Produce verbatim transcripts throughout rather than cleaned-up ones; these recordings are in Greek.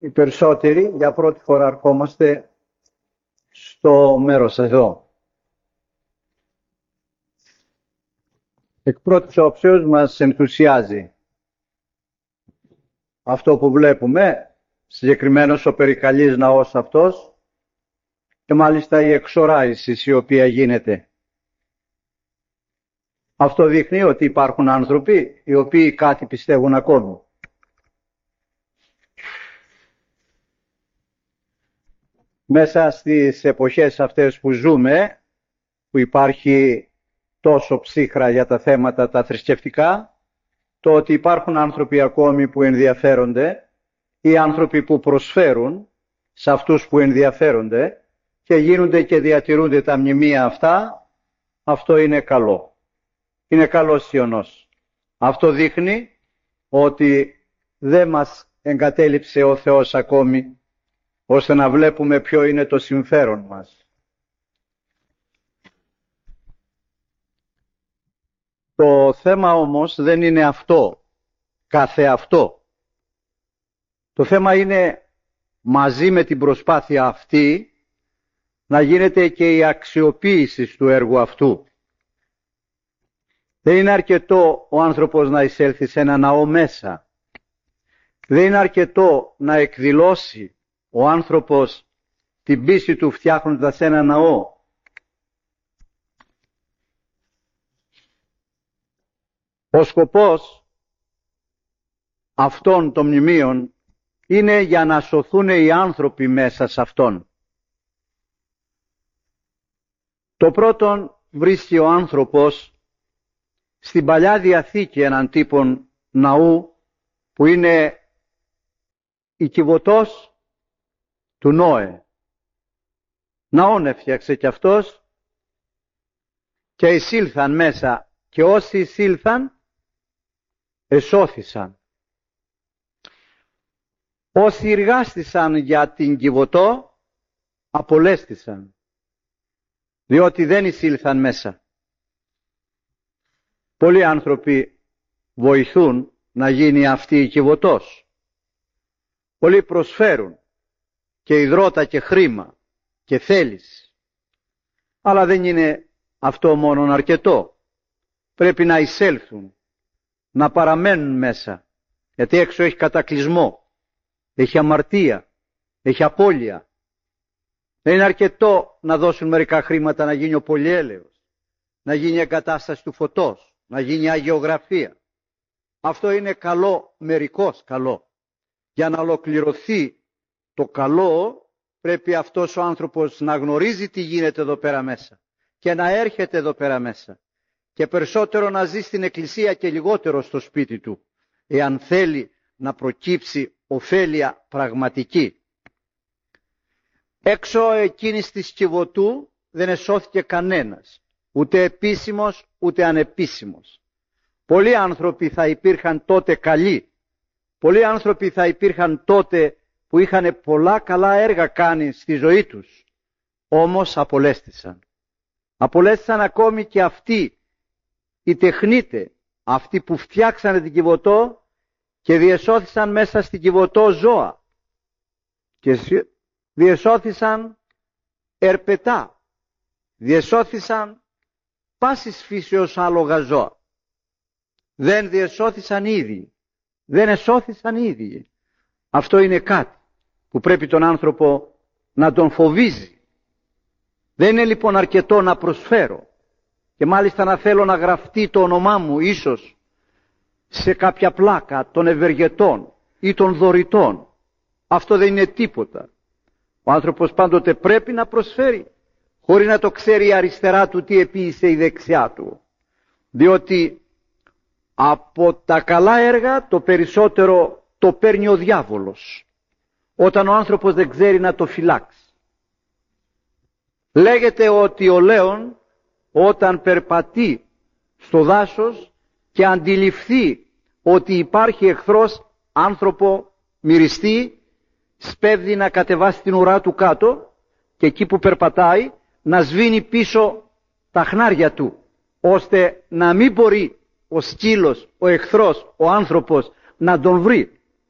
Οι περισσότεροι για πρώτη φορά ερχόμαστε στο μέρος εδώ. Εκ πρώτης όψεως μας ενθουσιάζει αυτό που βλέπουμε, συγκεκριμένος ο περικαλής ναός αυτός και μάλιστα η εξοράηση η οποία γίνεται. Αυτό δείχνει ότι υπάρχουν άνθρωποι οι οποίοι κάτι πιστεύουν ακόμη. Μέσα στις εποχές αυτές που ζούμε, που υπάρχει τόσο ψύχρα για τα θέματα τα θρησκευτικά, το ότι υπάρχουν άνθρωποι ακόμη που ενδιαφέρονται ή άνθρωποι που προσφέρουν σε αυτούς που ενδιαφέρονται και γίνονται και διατηρούνται τα μνημεία αυτά, αυτό είναι καλό. Είναι καλός ιονός. Αυτό δείχνει ότι δεν μας εγκατέλειψε ο Θεός ακόμη, ώστε να βλέπουμε ποιο είναι το συμφέρον μας. Το θέμα όμως δεν είναι αυτό, κάθε αυτό. Το θέμα είναι μαζί με την προσπάθεια αυτή να γίνεται και η αξιοποίηση του έργου αυτού. Δεν είναι αρκετό ο άνθρωπος να εισέλθει σε ένα ναό μέσα. Δεν είναι αρκετό να εκδηλώσει ο άνθρωπος την πίστη του φτιάχνοντας ένα ναό. Ο σκοπός αυτών των μνημείων είναι για να σωθούν οι άνθρωποι μέσα σε αυτόν. Το πρώτον βρίσκει ο άνθρωπος στην Παλιά Διαθήκη έναν τύπον ναού που είναι η Κιβωτός του Νόε. Ναόν έφτιαξε κι αυτός και εισήλθαν μέσα και όσοι εισήλθαν εσώθησαν. Όσοι εργάστησαν για την Κιβωτό απολέστησαν, διότι δεν εισήλθαν μέσα. Πολλοί άνθρωποι βοηθούν να γίνει αυτή η Κιβωτός. Πολλοί προσφέρουν και υδρότα και χρήμα και θέληση. Αλλά δεν είναι αυτό μόνον αρκετό. Πρέπει να εισέλθουν, να παραμένουν μέσα, γιατί έξω έχει κατακλυσμό, έχει αμαρτία, έχει απώλεια. Δεν είναι αρκετό να δώσουν μερικά χρήματα να γίνει ο πολυέλεος, να γίνει η εγκατάσταση του φωτός, να γίνει η αγιογραφία. Αυτό είναι καλό, μερικώς καλό. Για να ολοκληρωθεί το καλό πρέπει αυτός ο άνθρωπος να γνωρίζει τι γίνεται εδώ πέρα μέσα και να έρχεται εδώ πέρα μέσα και περισσότερο να ζει στην εκκλησία και λιγότερο στο σπίτι του, εάν θέλει να προκύψει ωφέλεια πραγματική. Έξω εκείνης της Κιβωτού δεν εσώθηκε κανένας, ούτε επίσημος ούτε ανεπίσημος. Πολλοί άνθρωποι θα υπήρχαν τότε καλοί, πολλοί άνθρωποι θα υπήρχαν τότε που είχαν πολλά καλά έργα κάνει στη ζωή τους, όμως απολέστησαν. Απολέστησαν ακόμη και αυτοί οι τεχνίτες, αυτοί που φτιάξανε την Κιβωτό και διεσώθησαν μέσα στην Κιβωτό ζώα και διεσώθησαν ερπετά, διεσώθησαν πάσης φύσεως άλογα ζώα. Δεν διεσώθησαν ίδιοι, δεν εσώθησαν ίδιοι. Αυτό είναι κάτι που πρέπει τον άνθρωπο να τον φοβίζει. Δεν είναι λοιπόν αρκετό να προσφέρω και μάλιστα να θέλω να γραφτεί το όνομά μου ίσως σε κάποια πλάκα των ευεργετών ή των δωρητών. Αυτό δεν είναι τίποτα. Ο άνθρωπος πάντοτε πρέπει να προσφέρει χωρίς να το ξέρει η αριστερά του τι επίησε η δεξιά του. Διότι από τα καλά έργα το περισσότερο το παίρνει ο διάβολος, όταν ο άνθρωπος δεν ξέρει να το φυλάξει. Λέγεται ότι ο λέων όταν περπατεί στο δάσος και αντιληφθεί ότι υπάρχει εχθρός άνθρωπο μυριστή, σπέβδει να κατεβάσει την ουρά του κάτω και εκεί που περπατάει να σβήνει πίσω τα χνάρια του, ώστε να μην μπορεί ο σκύλος, ο εχθρός, ο άνθρωπος να τον βρει.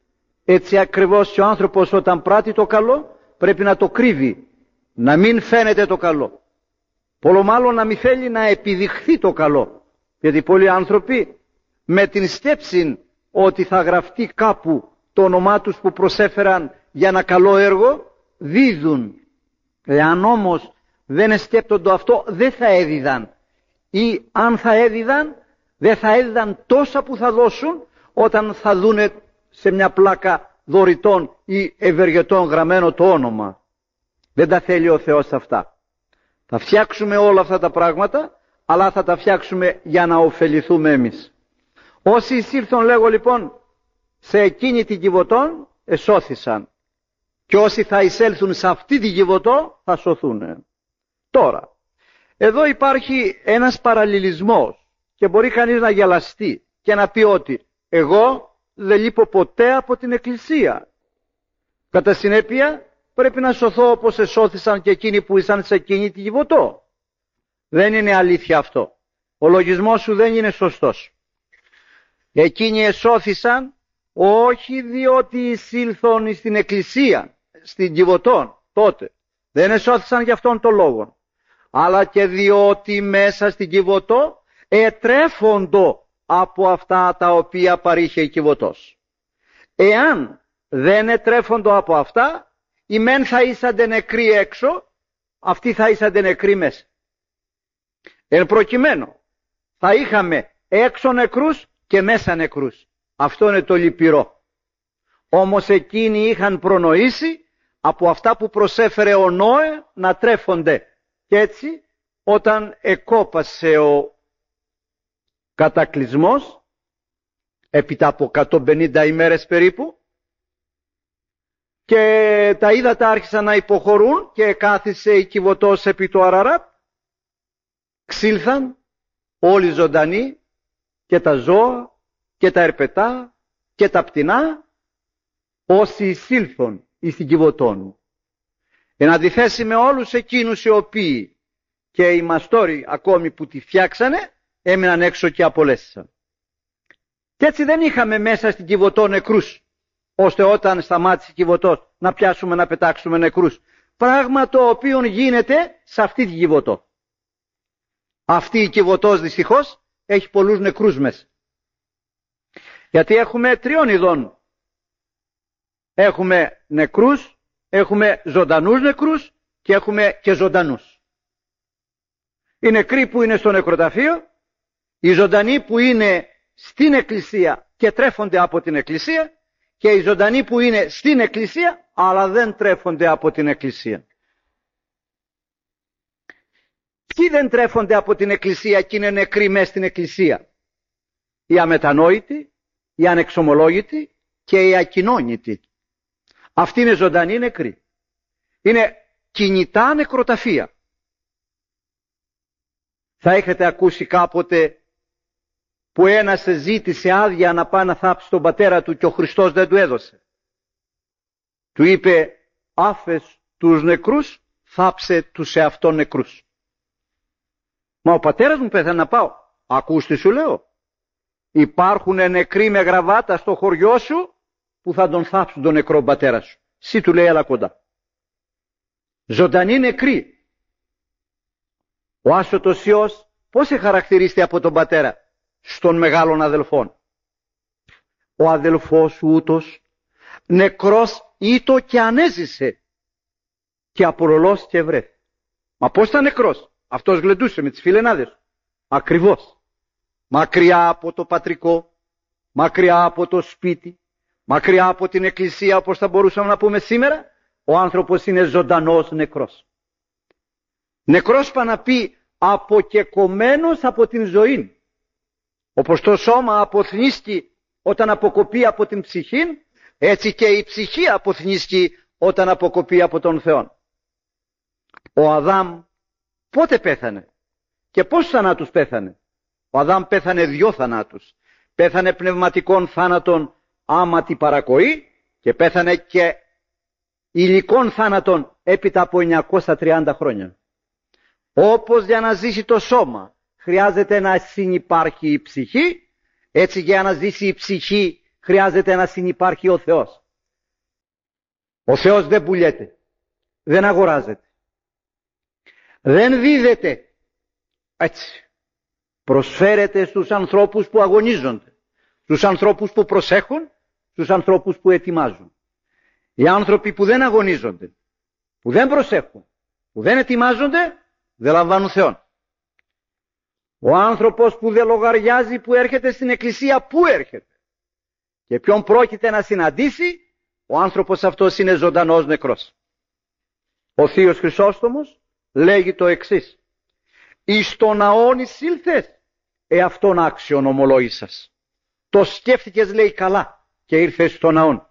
Έτσι ακριβώς και ο άνθρωπος όταν πράττει το καλό πρέπει να το κρύβει, να μην φαίνεται το καλό. Πολλο μάλλον να μην θέλει να επιδειχθεί το καλό. Γιατί πολλοί άνθρωποι με την σκέψη ότι θα γραφτεί κάπου το όνομά τους που προσέφεραν για ένα καλό έργο, δίδουν. Εάν όμως δεν σκέπτονται αυτό, δεν θα έδιδαν. Ή αν θα έδιδαν, δεν θα έδιδαν τόσα που θα δώσουν όταν θα δούνε σε μια πλάκα δωρητών ή ευεργετών γραμμένο το όνομα. Δεν τα θέλει ο Θεός αυτά. Θα φτιάξουμε όλα αυτά τα πράγματα, αλλά θα τα φτιάξουμε για να ωφεληθούμε εμείς. Όσοι εισήλθον, λέγω λοιπόν, σε εκείνη την Κιβωτόν, εσώθησαν. Και όσοι θα εισέλθουν σε αυτή την Κιβωτό, θα σωθούν. Τώρα, εδώ υπάρχει ένας παραλληλισμός και μπορεί κανείς να γελαστεί και να πει ότι εγώ δεν λείπω ποτέ από την Εκκλησία. Κατά συνέπεια πρέπει να σωθώ όπως εσώθησαν και εκείνοι που ήσαν σε εκείνη την Κιβωτό. Δεν είναι αλήθεια αυτό. Ο λογισμός σου δεν είναι σωστός. Εκείνοι εσώθησαν όχι διότι εισήλθον στην Εκκλησία, στην Κιβωτόν τότε. Δεν εσώθησαν για αυτόν τον λόγο. Αλλά και διότι μέσα στην Κιβωτό ετρέφοντο από αυτά τα οποία παρήχε η Κιβωτός. Εάν δεν ετρέφοντο από αυτά, οι μεν θα ήσαντε νεκροί έξω, αυτοί θα ήσαντε νεκροί μέσα. Εν προκειμένου, θα είχαμε έξω νεκρούς και μέσα νεκρούς. Αυτό είναι το λυπηρό. Όμως εκείνοι είχαν προνοήσει από αυτά που προσέφερε ο Νόε να τρέφονται. Και έτσι όταν εκόπασε ο κατακλυσμός, έπειτα από εκατόν πενήντα ημέρες περίπου, και τα ύδατα άρχισαν να υποχωρούν και κάθισε η Κιβωτός επί το Αραράτ, ξήλθαν όλοι ζωντανοί και τα ζώα και τα ερπετά και τα πτηνά, όσοι εισήλθον εις την Κιβωτόν. Εν αντιθέσει με όλους εκείνους οι οποίοι και οι μαστόροι ακόμη που τη φτιάξανε έμειναν έξω και απολέσσαν. Και έτσι δεν είχαμε μέσα στην Κιβωτό νεκρούς, ώστε όταν σταμάτησε η Κιβωτός να πιάσουμε να πετάξουμε νεκρούς. Πράγμα το οποίο γίνεται σε αυτή την Κιβωτό. Αυτή η Κιβωτός δυστυχώς έχει πολλούς νεκρούς μέσα. Γιατί έχουμε τριών ειδών. Έχουμε νεκρούς, έχουμε ζωντανούς νεκρούς και έχουμε και ζωντανούς. Οι νεκροί που είναι στο νεκροταφείο, οι ζωντανοί που είναι στην Εκκλησία και τρέφονται από την Εκκλησία, και οι ζωντανοί που είναι στην Εκκλησία αλλά δεν τρέφονται από την Εκκλησία. Ποιοι δεν τρέφονται από την Εκκλησία και είναι νεκροί μέσα στην Εκκλησία? Οι αμετανόητοι, οι ανεξομολόγητοι και οι ακοινώνητοι. Αυτοί είναι ζωντανοί νεκροί. Είναι κινητά νεκροταφεία. Θα έχετε ακούσει κάποτε που ένας ζήτησε άδεια να πάει να θάψει τον πατέρα του και ο Χριστός δεν του έδωσε. Του είπε, άφες τους νεκρούς, θάψε τους εαυτόν νεκρούς. Μα ο πατέρας μου πέθανε να πάω. Ακούς τι σου λέω. Υπάρχουν νεκροί με γραβάτα στο χωριό σου που θα τον θάψουν τον νεκρό πατέρα σου. Συ του λέει, έλα κοντά. Ζωντανοί νεκροί. Ο άσωτος Υιός πώς χαρακτηρίζεται από τον πατέρα? Στον μεγάλον αδελφόν. Ο αδελφός σου ούτως νεκρός ήτο και ανέζησε και απορολός και βρέθη. Μα πώς ήταν νεκρός? Αυτός γλεντούσε με τις φιλενάδες. Ακριβώς. Μακριά από το πατρικό, μακριά από το σπίτι, μακριά από την Εκκλησία, όπως θα μπορούσαμε να πούμε σήμερα, ο άνθρωπος είναι ζωντανός νεκρός. Νεκρός πά να πει αποκεκομμένος από την ζωή. Όπως το σώμα αποθνίσκει όταν αποκοπεί από την ψυχή, έτσι και η ψυχή αποθνίσκει όταν αποκοπεί από τον Θεό. Ο Αδάμ πότε πέθανε και πόσους θανάτους πέθανε? Ο Αδάμ πέθανε δυο θανάτους. Πέθανε πνευματικών θάνατων άμα την παρακοή και πέθανε και υλικών θάνατων έπειτα από εννιακόσια τριάντα χρόνια. Όπως για να ζήσει το σώμα χρειάζεται να συνυπάρχει η ψυχή, έτσι για να ζήσει η ψυχή χρειάζεται να συνυπάρχει ο Θεός. Ο Θεός δεν πουλιέται, δεν αγοράζεται, δεν δίδεται. Έτσι προσφέρεται στους ανθρώπους που αγωνίζονται, στους ανθρώπους που προσέχουν, στους ανθρώπους που ετοιμάζουν. Οι άνθρωποι που δεν αγωνίζονται, που δεν προσέχουν, που δεν ετοιμάζονται, δεν λαμβάνουν Θεόν. Ο άνθρωπος που δεν λογαριάζει που έρχεται στην εκκλησία, πού έρχεται και ποιον πρόκειται να συναντήσει, ο άνθρωπος αυτός είναι ζωντανός νεκρός. Ο Θείος Χρυσόστομος λέγει το εξής: «Εις το ναόν εισήλθες, εαυτόν άξιον ομολόγησας». Το σκέφτηκες, λέει, καλά και ήρθες στο ναόν.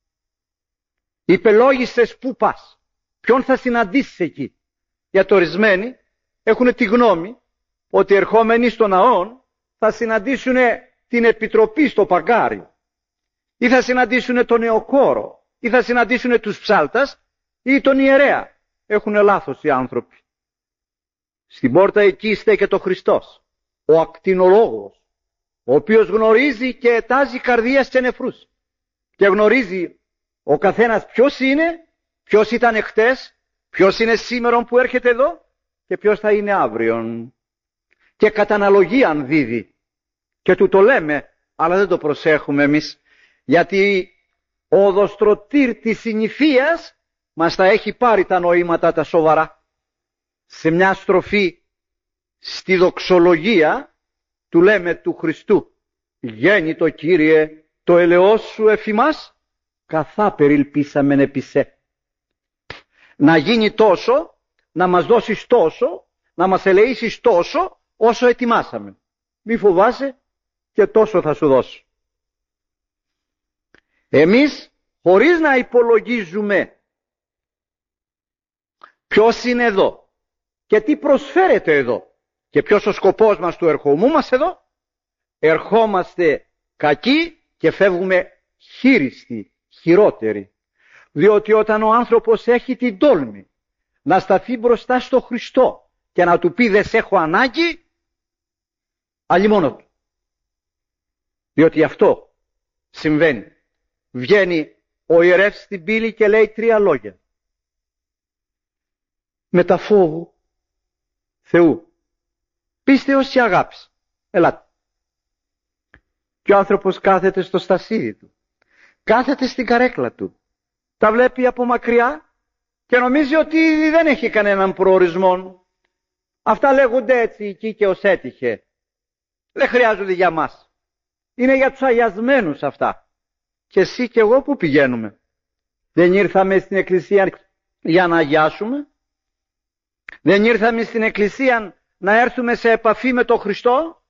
Υπελόγησες πού πας, ποιον θα συναντήσεις εκεί. Γιατί ορισμένοι έχουν τη γνώμη ότι ερχόμενοι στο ναόν θα συναντήσουν την επιτροπή στο παγκάρι, ή θα συναντήσουν τον νεοκόρο, ή θα συναντήσουν τους ψάλτας ή τον ιερέα. Έχουν λάθος οι άνθρωποι. Στην πόρτα εκεί στέκεται ο Χριστός, ο ακτινολόγος, ο οποίος γνωρίζει και ετάζει καρδίας και νεφρούς και γνωρίζει ο καθένας ποιος είναι, ποιος ήταν εχθές, ποιος είναι σήμερον που έρχεται εδώ και ποιος θα είναι αύριον. Και κατά αναλογίαν δίδει. Και του το λέμε, αλλά δεν το προσέχουμε εμείς, γιατί ο οδοστρωτήρ της συνηθείας μας τα έχει πάρει τα νοήματα τα σοβαρά. Σε μια στροφή στη δοξολογία του λέμε του Χριστού: «Γέννητο Κύριε, το ελεός σου εφημάς, καθά περιλπίσαμεν επισέ». Να γίνει τόσο, να μας δώσεις τόσο, να μας ελεήσεις τόσο, όσο ετοιμάσαμε. Μη φοβάσαι, και τόσο θα σου δώσω. Εμείς, χωρίς να υπολογίζουμε ποιος είναι εδώ και τι προσφέρεται εδώ και ποιος ο σκοπός μας του ερχομού μας εδώ, ερχόμαστε κακοί και φεύγουμε χείριστοι, χειρότεροι. Διότι όταν ο άνθρωπος έχει την τόλμη να σταθεί μπροστά στο Χριστό και να του πει «δεν σε έχω ανάγκη», αλλημώνω του. Διότι αυτό συμβαίνει. Βγαίνει ο ιερεύς στην πύλη και λέει τρία λόγια. «Μετα φόβου Θεού, πίστεως και αγάπης, ελάτε». Και ο άνθρωπος κάθεται στο στασίδι του, κάθεται στην καρέκλα του, τα βλέπει από μακριά και νομίζει ότι δεν έχει κανέναν προορισμό. Αυτά λέγονται έτσι εκεί και ως έτυχε. Δεν χρειάζονται για μας. Είναι για τους αγιασμένους αυτά. Και εσύ και εγώ που πηγαίνουμε? Δεν ήρθαμε στην εκκλησία για να αγιάσουμε? Δεν ήρθαμε στην εκκλησία να έρθουμε σε επαφή με τον Χριστό?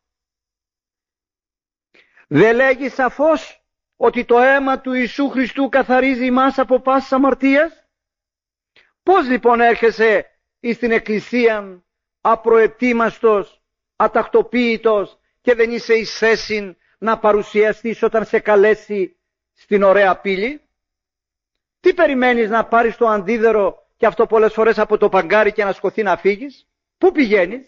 Δεν λέγει σαφώς ότι το αίμα του Ιησού Χριστού καθαρίζει εμάς από πάσης αμαρτίας? Πώς λοιπόν έρχεσαι στην εκκλησία απροετοίμαστος, ατακτοποίητος και δεν είσαι εις θέση να παρουσιαστείς όταν σε καλέσει στην ωραία πύλη? Τι περιμένεις, να πάρεις το αντίδερο και αυτό πολλές φορές από το παγκάρι και να σκοθεί να φύγεις? Πού πηγαίνεις?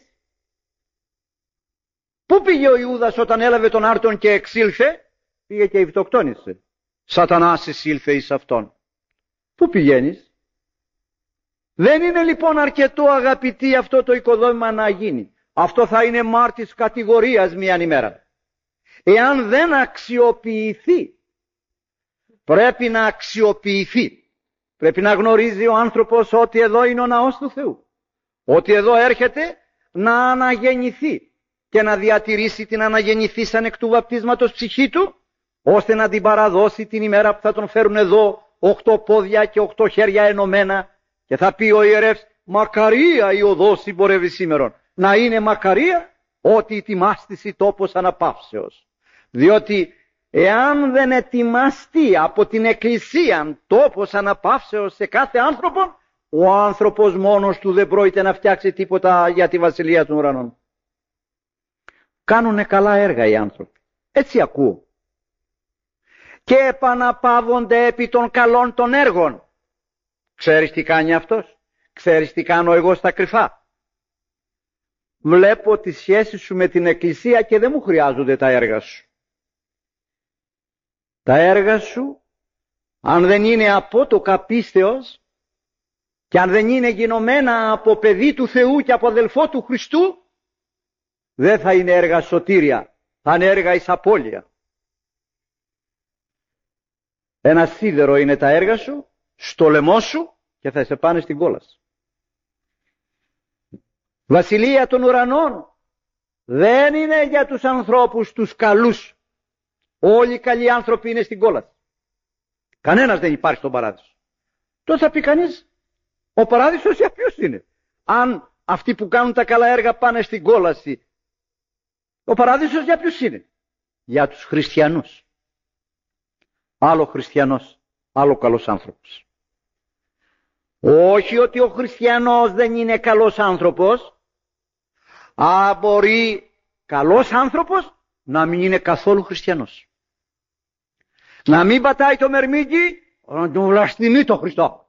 Πού πήγε ο Ιούδας όταν έλαβε τον άρτον και εξήλθε? Πήγε και ευκτοκτόνησε. Σατανάς εισήλθε εις αυτόν. Πού πηγαίνεις? Δεν είναι λοιπόν αρκετό, αγαπητοί, αυτό το οικοδόμημα να γίνει. Αυτό θα είναι μάρτης κατηγορίας μίαν ημέρα. Εάν δεν αξιοποιηθεί, πρέπει να αξιοποιηθεί. Πρέπει να γνωρίζει ο άνθρωπος ότι εδώ είναι ο ναός του Θεού. Ότι εδώ έρχεται να αναγεννηθεί και να διατηρήσει την αναγεννηθήσαν εκ του βαπτίσματος ψυχή του, ώστε να την παραδώσει την ημέρα που θα τον φέρουν εδώ οχτώ πόδια και οχτώ χέρια ενωμένα και θα πει ο ιερεύς «Μακαρία η οδός συμπορεύει σήμερον». Να είναι μακαρία ότι ετοιμάστηση τόπος αναπαύσεως. Διότι εάν δεν ετοιμαστεί από την Εκκλησία τόπος αναπαύσεως σε κάθε άνθρωπο, ο άνθρωπος μόνος του δεν πρόκειται να φτιάξει τίποτα για τη Βασιλεία των Ουρανών. Κάνουνε καλά έργα οι άνθρωποι. Έτσι ακούω. Και επαναπαύονται επί των καλών των έργων. Ξέρεις τι κάνει αυτός? Ξέρεις τι κάνω εγώ στα κρυφά? Βλέπω τη σχέση σου με την Εκκλησία και δεν μου χρειάζονται τα έργα σου. Τα έργα σου αν δεν είναι απότοκα πίστεως και αν δεν είναι γινωμένα από παιδί του Θεού και από αδελφό του Χριστού, δεν θα είναι έργα σωτήρια, θα είναι έργα εις απώλεια. Ένα σίδερο είναι τα έργα σου, στο λαιμό σου και θα σε πάνε στην κόλαση. Βασιλεία των ουρανών δεν είναι για τους ανθρώπους τους καλούς. Όλοι οι καλοί άνθρωποι είναι στην κόλαση. Κανένας δεν υπάρχει στον παράδεισο. Τότε θα πει κανείς, ο παράδεισος για ποιος είναι? Αν αυτοί που κάνουν τα καλά έργα πάνε στην κόλαση, ο παράδεισος για ποιους είναι? Για τους χριστιανούς. Άλλο χριστιανός, άλλο καλός άνθρωπος. Όχι ότι ο χριστιανός δεν είναι καλός άνθρωπος, α, μπορεί καλός άνθρωπος να μην είναι καθόλου χριστιανός. Να μην πατάει το μερμήγκι, να τον βλαστημεί το Χριστό.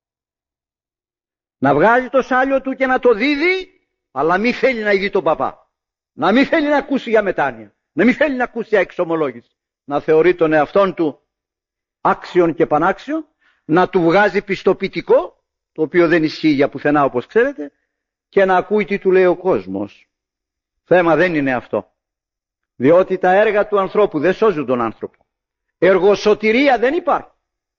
Να βγάζει το σάλιο του και να το δίδει, αλλά μην θέλει να ειδεί τον παπά. Να μην θέλει να ακούσει για μετάνοια. Να μην θέλει να ακούσει για εξομολόγηση. Να θεωρεί τον εαυτόν του άξιον και πανάξιο, να του βγάζει πιστοποιητικό, το οποίο δεν ισχύει για πουθενά όπως ξέρετε, και να ακούει τι του λέει ο κόσμος. Θέμα δεν είναι αυτό. Διότι τα έργα του ανθρώπου δεν σώζουν τον άνθρωπο. Εργοσωτηρία δεν υπάρχει.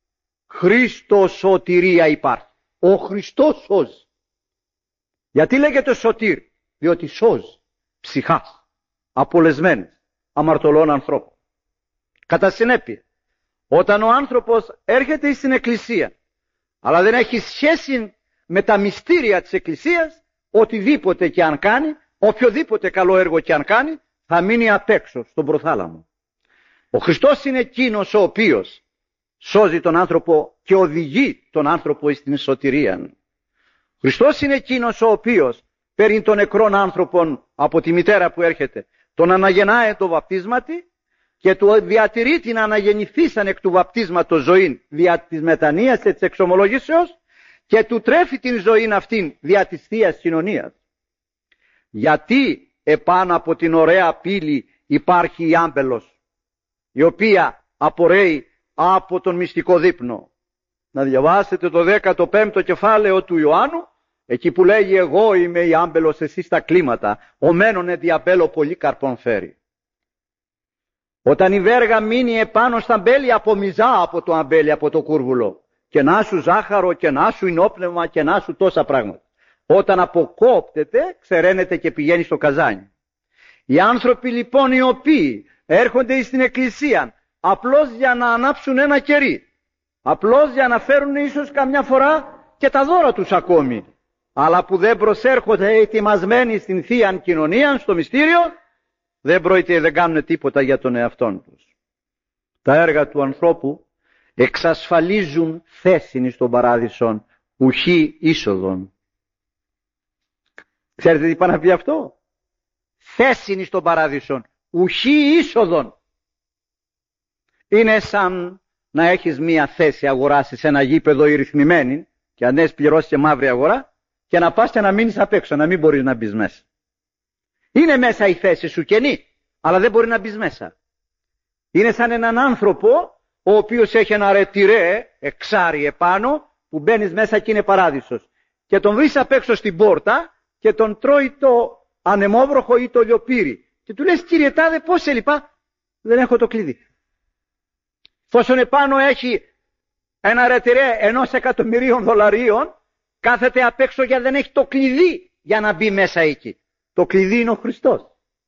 Χριστοσωτηρία υπάρχει. Ο Χριστός σώζει. Γιατί λέγεται σωτήρ? Διότι σώζει ψυχάς απολεσμένες αμαρτωλών ανθρώπων. Κατά συνέπεια, όταν ο άνθρωπος έρχεται στην Εκκλησία αλλά δεν έχει σχέση με τα μυστήρια της Εκκλησίας, οτιδήποτε και αν κάνει, οποιοδήποτε καλό έργο και αν κάνει, θα μείνει απ' έξω στον προθάλαμο. Ο Χριστός είναι εκείνος ο οποίος σώζει τον άνθρωπο και οδηγεί τον άνθρωπο στην σωτηρία. Ο Χριστός είναι εκείνος ο οποίος παίρνει τον νεκρόν άνθρωπον από τη μητέρα που έρχεται, τον αναγεννάει το βαπτίσματι και του διατηρεί την αναγεννηθήσαν εκ του βαπτίσματος ζωή δια της μετανοίας και της εξομολογήσεως και του τρέφει την ζωή αυτήν δια της Θείας Κοινωνίας. Γιατί επάνω από την ωραία πύλη υπάρχει η άμπελος, η οποία απορρέει από τον μυστικό δείπνο. Να διαβάσετε το δέκατο πέμπτο κεφάλαιο του Ιωάννου, εκεί που λέγει εγώ είμαι η άμπελος, εσείς τα κλίματα, ο μένωνε διαμπέλο πολύ καρπών φέρει. Όταν η βέργα μείνει επάνω στα αμπέλια, απομυζά από το αμπέλι, από το κούρβουλο, και να σου ζάχαρο και να σου ενόπνευμα και να σου τόσα πράγματα. Όταν αποκόπτεται, ξεραίνεται και πηγαίνει στο καζάνι. Οι άνθρωποι λοιπόν οι οποίοι έρχονται στην Εκκλησία απλώς για να ανάψουν ένα κερί, απλώς για να φέρουν ίσως καμιά φορά και τα δώρα τους ακόμη, αλλά που δεν προσέρχονται ετοιμασμένοι στην Θεία Κοινωνία, στο μυστήριο, δεν πρόκειται, δεν κάνουν τίποτα για τον εαυτόν τους. Τα έργα του ανθρώπου εξασφαλίζουν θέση στον παράδεισον, ουχή είσοδον. Ξέρετε τι πάει να πει αυτό? Θέση στον παράδεισον, ουχή είσοδον. Είναι σαν να έχεις μία θέση, αγοράσεις ένα γήπεδο ρυθμημένη και αν έχεις πληρώσει και μαύρη αγορά και να πας και να μείνεις απ' έξω, να μην μπορείς να μπεις μέσα. Είναι μέσα η θέση σου κενή, αλλά δεν μπορεί να μπεις μέσα. Είναι σαν έναν άνθρωπο ο οποίος έχει ένα ρετυρέ, εξάρι επάνω, που μπαίνεις μέσα και είναι παράδεισος. Και τον βρεις απ' έξω στην πόρτα και τον τρώει το ανεμόβροχο ή το λιοπύρι. Και του λες, κύριε τάδε, πώς σε λυπά? Δεν έχω το κλειδί. Φόσον επάνω έχει ένα ρετυρέ ενός εκατομμυρίων δολαρίων, κάθεται απ' έξω γιατί δεν έχει το κλειδί για να μπει μέσα εκεί. Το κλειδί είναι ο Χριστός.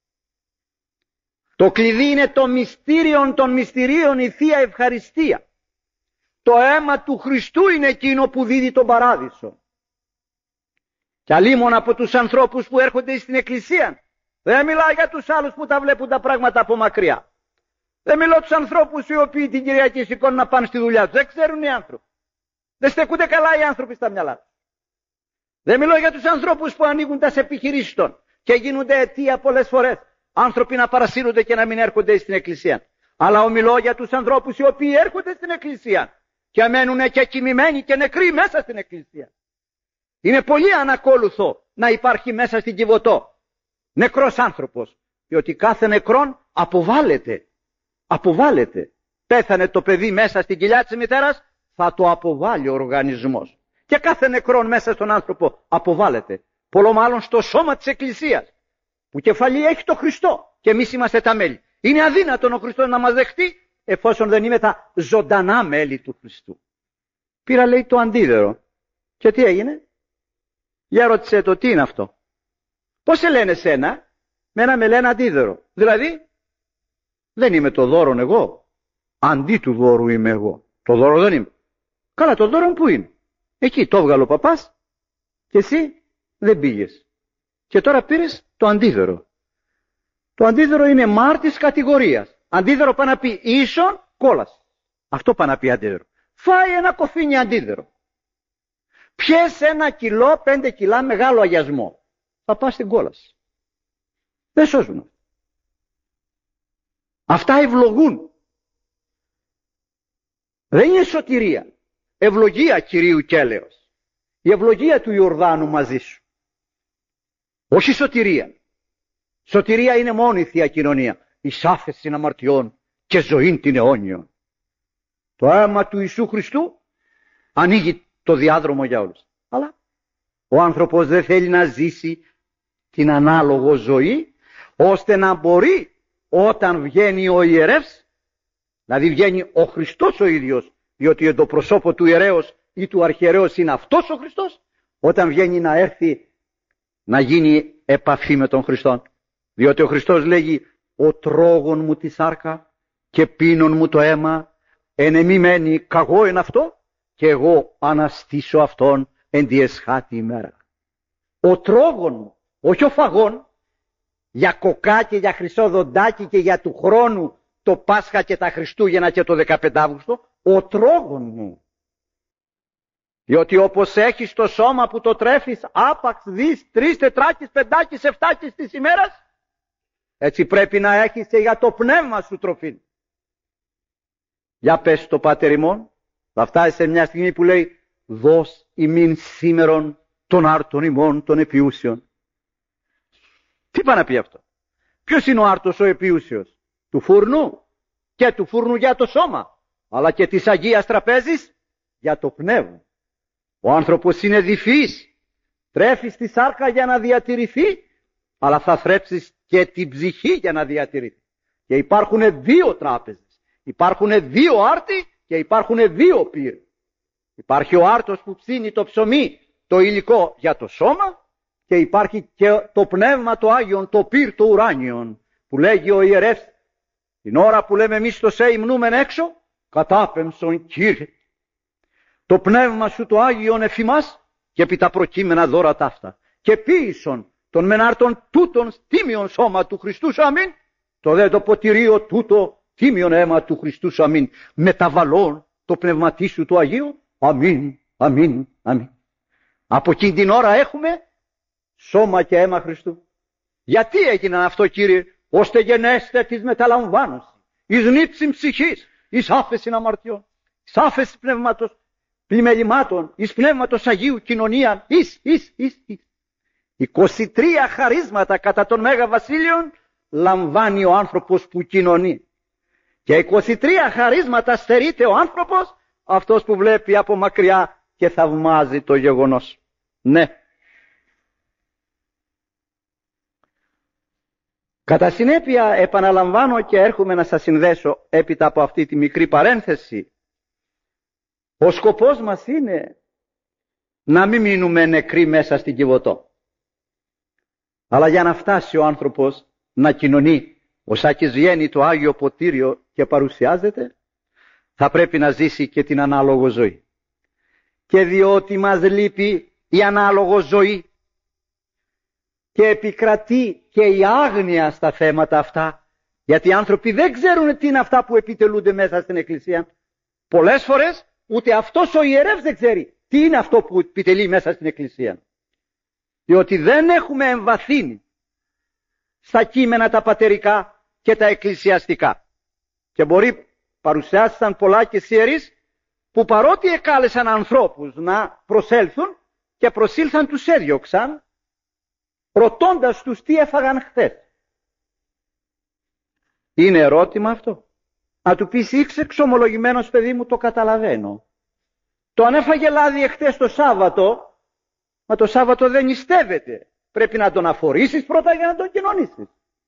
Το κλειδί είναι το μυστήριον των μυστηρίων, η Θεία Ευχαριστία. Το αίμα του Χριστού είναι εκείνο που δίδει τον παράδεισο. Και αλίμον από τους ανθρώπους που έρχονται στην Εκκλησία. Δεν μιλάω για τους άλλους που τα βλέπουν τα πράγματα από μακριά. Δεν μιλάω τους ανθρώπους οι οποίοι την Κυριακή σηκώνουν να πάνε στη δουλειά τους. Δεν ξέρουν οι άνθρωποι. Δεν στεκούνται καλά οι άνθρωποι στα μυαλά τους. Δεν μιλάω για τους ανθρώπους που ανοίγουν τα επιχειρήσεις των και γίνονται αιτία πολλές φορές άνθρωποι να παρασύρονται και να μην έρχονται στην Εκκλησία. Αλλά ομιλώ για τους ανθρώπους οι οποίοι έρχονται στην Εκκλησία και μένουν και κοιμημένοι και νεκροί μέσα στην Εκκλησία. Είναι πολύ ανακόλουθο να υπάρχει μέσα στην Κιβωτό νεκρός άνθρωπος, διότι κάθε νεκρόν αποβάλλεται, αποβάλλεται, πέθανε το παιδί μέσα στην κοιλιά της μητέρας, θα το αποβάλει ο οργανισμός. Και κάθε νεκρόν μέσα στον άνθρωπο αποβάλλεται. Πολλό μάλλον στο σώμα της Εκκλησίας, που κεφαλή έχει το Χριστό και εμείς είμαστε τα μέλη. Είναι αδύνατον ο Χριστός να μας δεχτεί εφόσον δεν είμαι τα ζωντανά μέλη του Χριστού. Πήρα, λέει, το αντίδερο. Και τι έγινε? Για ρώτησε το, τι είναι αυτό? Πώς σε λένε σένα? Μένα με λένε αντίδερο. Δηλαδή δεν είμαι το δώρον εγώ. Αντί του δώρου είμαι εγώ. Το δώρο δεν είμαι. Καλά, το δώρο που είναι? Εκεί το έβγαλε ο παπάς και εσύ δεν πήγες. Και τώρα πήρες το αντίδερο. Το αντίδερο είναι μάρτης κατηγορίας. Αντίδερο πάει να πει ίσον κόλαση. Αυτό πάει να πει αντίδερο. Φάει ένα κοφίνι αντίδερο. Πιες ένα κιλό, πέντε κιλά μεγάλο αγιασμό. Θα πας στην κόλαση. Δεν σώζουν. Αυτά ευλογούν. Δεν είναι σωτηρία. Ευλογία Κυρίου και έλεος. Η ευλογία του Ιορδάνου μαζί σου. Όχι σωτηρία. Σωτηρία είναι μόνο η Θεία Κοινωνία. Εις άφεσιν αμαρτιών και ζωήν την αιώνιον. Το αίμα του Ιησού Χριστού ανοίγει το διάδρομο για όλους. Αλλά ο άνθρωπος δεν θέλει να ζήσει την ανάλογο ζωή, ώστε να μπορεί όταν βγαίνει ο ιερεύς, δηλαδή βγαίνει ο Χριστός ο ίδιος, διότι το προσώπο του ιερέως ή του αρχιερέως είναι αυτός ο Χριστός, όταν βγαίνει να έρθει να γίνει επαφή με τον Χριστό. Διότι ο Χριστός λέγει, ο τρόγων μου τη σάρκα και πίνων μου το αίμα, εν εμή μένει καγώ εν αυτό και εγώ αναστήσω αυτόν εν τη εσχάτη ημέρα. Ο τρόγων μου, όχι ο φαγών, για κοκά και για χρυσό δοντάκι και για του χρόνου το Πάσχα και τα Χριστούγεννα και το δεκαπέντε Αύγουστο, ο τρόγων μου. Διότι όπως έχεις το σώμα που το τρέφεις άπαξ δις, τρεις, τετράκις, πεντάκις, εφτάκις της ημέρας, έτσι πρέπει να έχεις και για το πνεύμα σου τροφή. Για πες το Πάτερ ημών, θα φτάσει σε μια στιγμή που λέει, δώσ' ημίν σήμερον των άρτων ημών των επιούσιων. Τι πάει να πει αυτό? Ποιος είναι ο άρτος ο επιούσιος? Του φούρνου, και του φούρνου για το σώμα, αλλά και της Αγίας Τραπέζης για το πνεύμα. Ο άνθρωπος είναι διφύης, τρέφεις τη σάρκα για να διατηρηθεί, αλλά θα θρέψεις και την ψυχή για να διατηρηθεί. Και υπάρχουν δύο τράπεζες, υπάρχουν δύο άρτοι και υπάρχουν δύο πύρ. Υπάρχει ο άρτος που ψήνει το ψωμί, το υλικό για το σώμα, και υπάρχει και το πνεύμα το Άγιον, το πύρ το ουράνιον, που λέγει ο ιερεύς, την ώρα που λέμε εμείς το σε υμνούμεν έξω, κατάπεμψον Κύριε. Το πνεύμα σου το Άγιον εφημάς και επί τα προκείμενα δώρα ταύτα. Και ποίησον των μενάρτων τούτων τίμιον σώμα του Χριστού σου αμήν, το δε το ποτηρίο τούτο τίμιον αίμα του Χριστού σου αμήν, μεταβαλών το πνευματί σου του Αγίου, αμήν, αμήν, αμήν. Από εκείνη την ώρα έχουμε σώμα και αίμα Χριστού. Γιατί έγιναν αυτό, Κύριε? Ώστε γενέστε της μεταλαμβάνωση, εις νύψιν ψυχής, εις άφεσιν αμαρτιών, εις άφεση πνεύματος, πλημελημάτων, εις πνεύματος Αγίου κοινωνία, εις, εις, εις, εις. είκοσι τρία χαρίσματα κατά τον Μέγα Βασίλειον λαμβάνει ο άνθρωπος που κοινωνεί. Και είκοσι τρία χαρίσματα στερείται ο άνθρωπος, αυτός που βλέπει από μακριά και θαυμάζει το γεγονός. Ναι. Κατά συνέπεια επαναλαμβάνω και έρχομαι να σας συνδέσω έπειτα από αυτή τη μικρή παρένθεση. Ο σκοπός μας είναι να μην μείνουμε νεκροί μέσα στην Κιβωτό. Αλλά για να φτάσει ο άνθρωπος να κοινωνεί, ο Σάκης βγαίνει το Άγιο Ποτήριο και παρουσιάζεται, θα πρέπει να ζήσει και την ανάλογο ζωή. Και διότι μας λείπει η ανάλογο ζωή και επικρατεί και η άγνοια στα θέματα αυτά, γιατί οι άνθρωποι δεν ξέρουν τι είναι αυτά που επιτελούνται μέσα στην Εκκλησία. Πολλές φορές ούτε αυτός ο ιερεύς δεν ξέρει τι είναι αυτό που επιτελεί μέσα στην Εκκλησία. Διότι δεν έχουμε εμβαθύνει στα κείμενα τα πατερικά και τα εκκλησιαστικά. Και μπορεί παρουσιάστηκαν πολλά και ιερείς που παρότι εκάλεσαν ανθρώπους να προσέλθουν και προσήλθαν τους έδιωξαν, ρωτώντας τους τι έφαγαν χθες. Είναι ερώτημα αυτό? Να του πεις, είσαι εξομολογημένος παιδί μου, το καταλαβαίνω. Το αν έφαγε λάδι εχθές το Σάββατο, μα το Σάββατο δεν νηστεύεται. Πρέπει να τον αφορήσεις πρώτα για να τον κοινωνήσεις.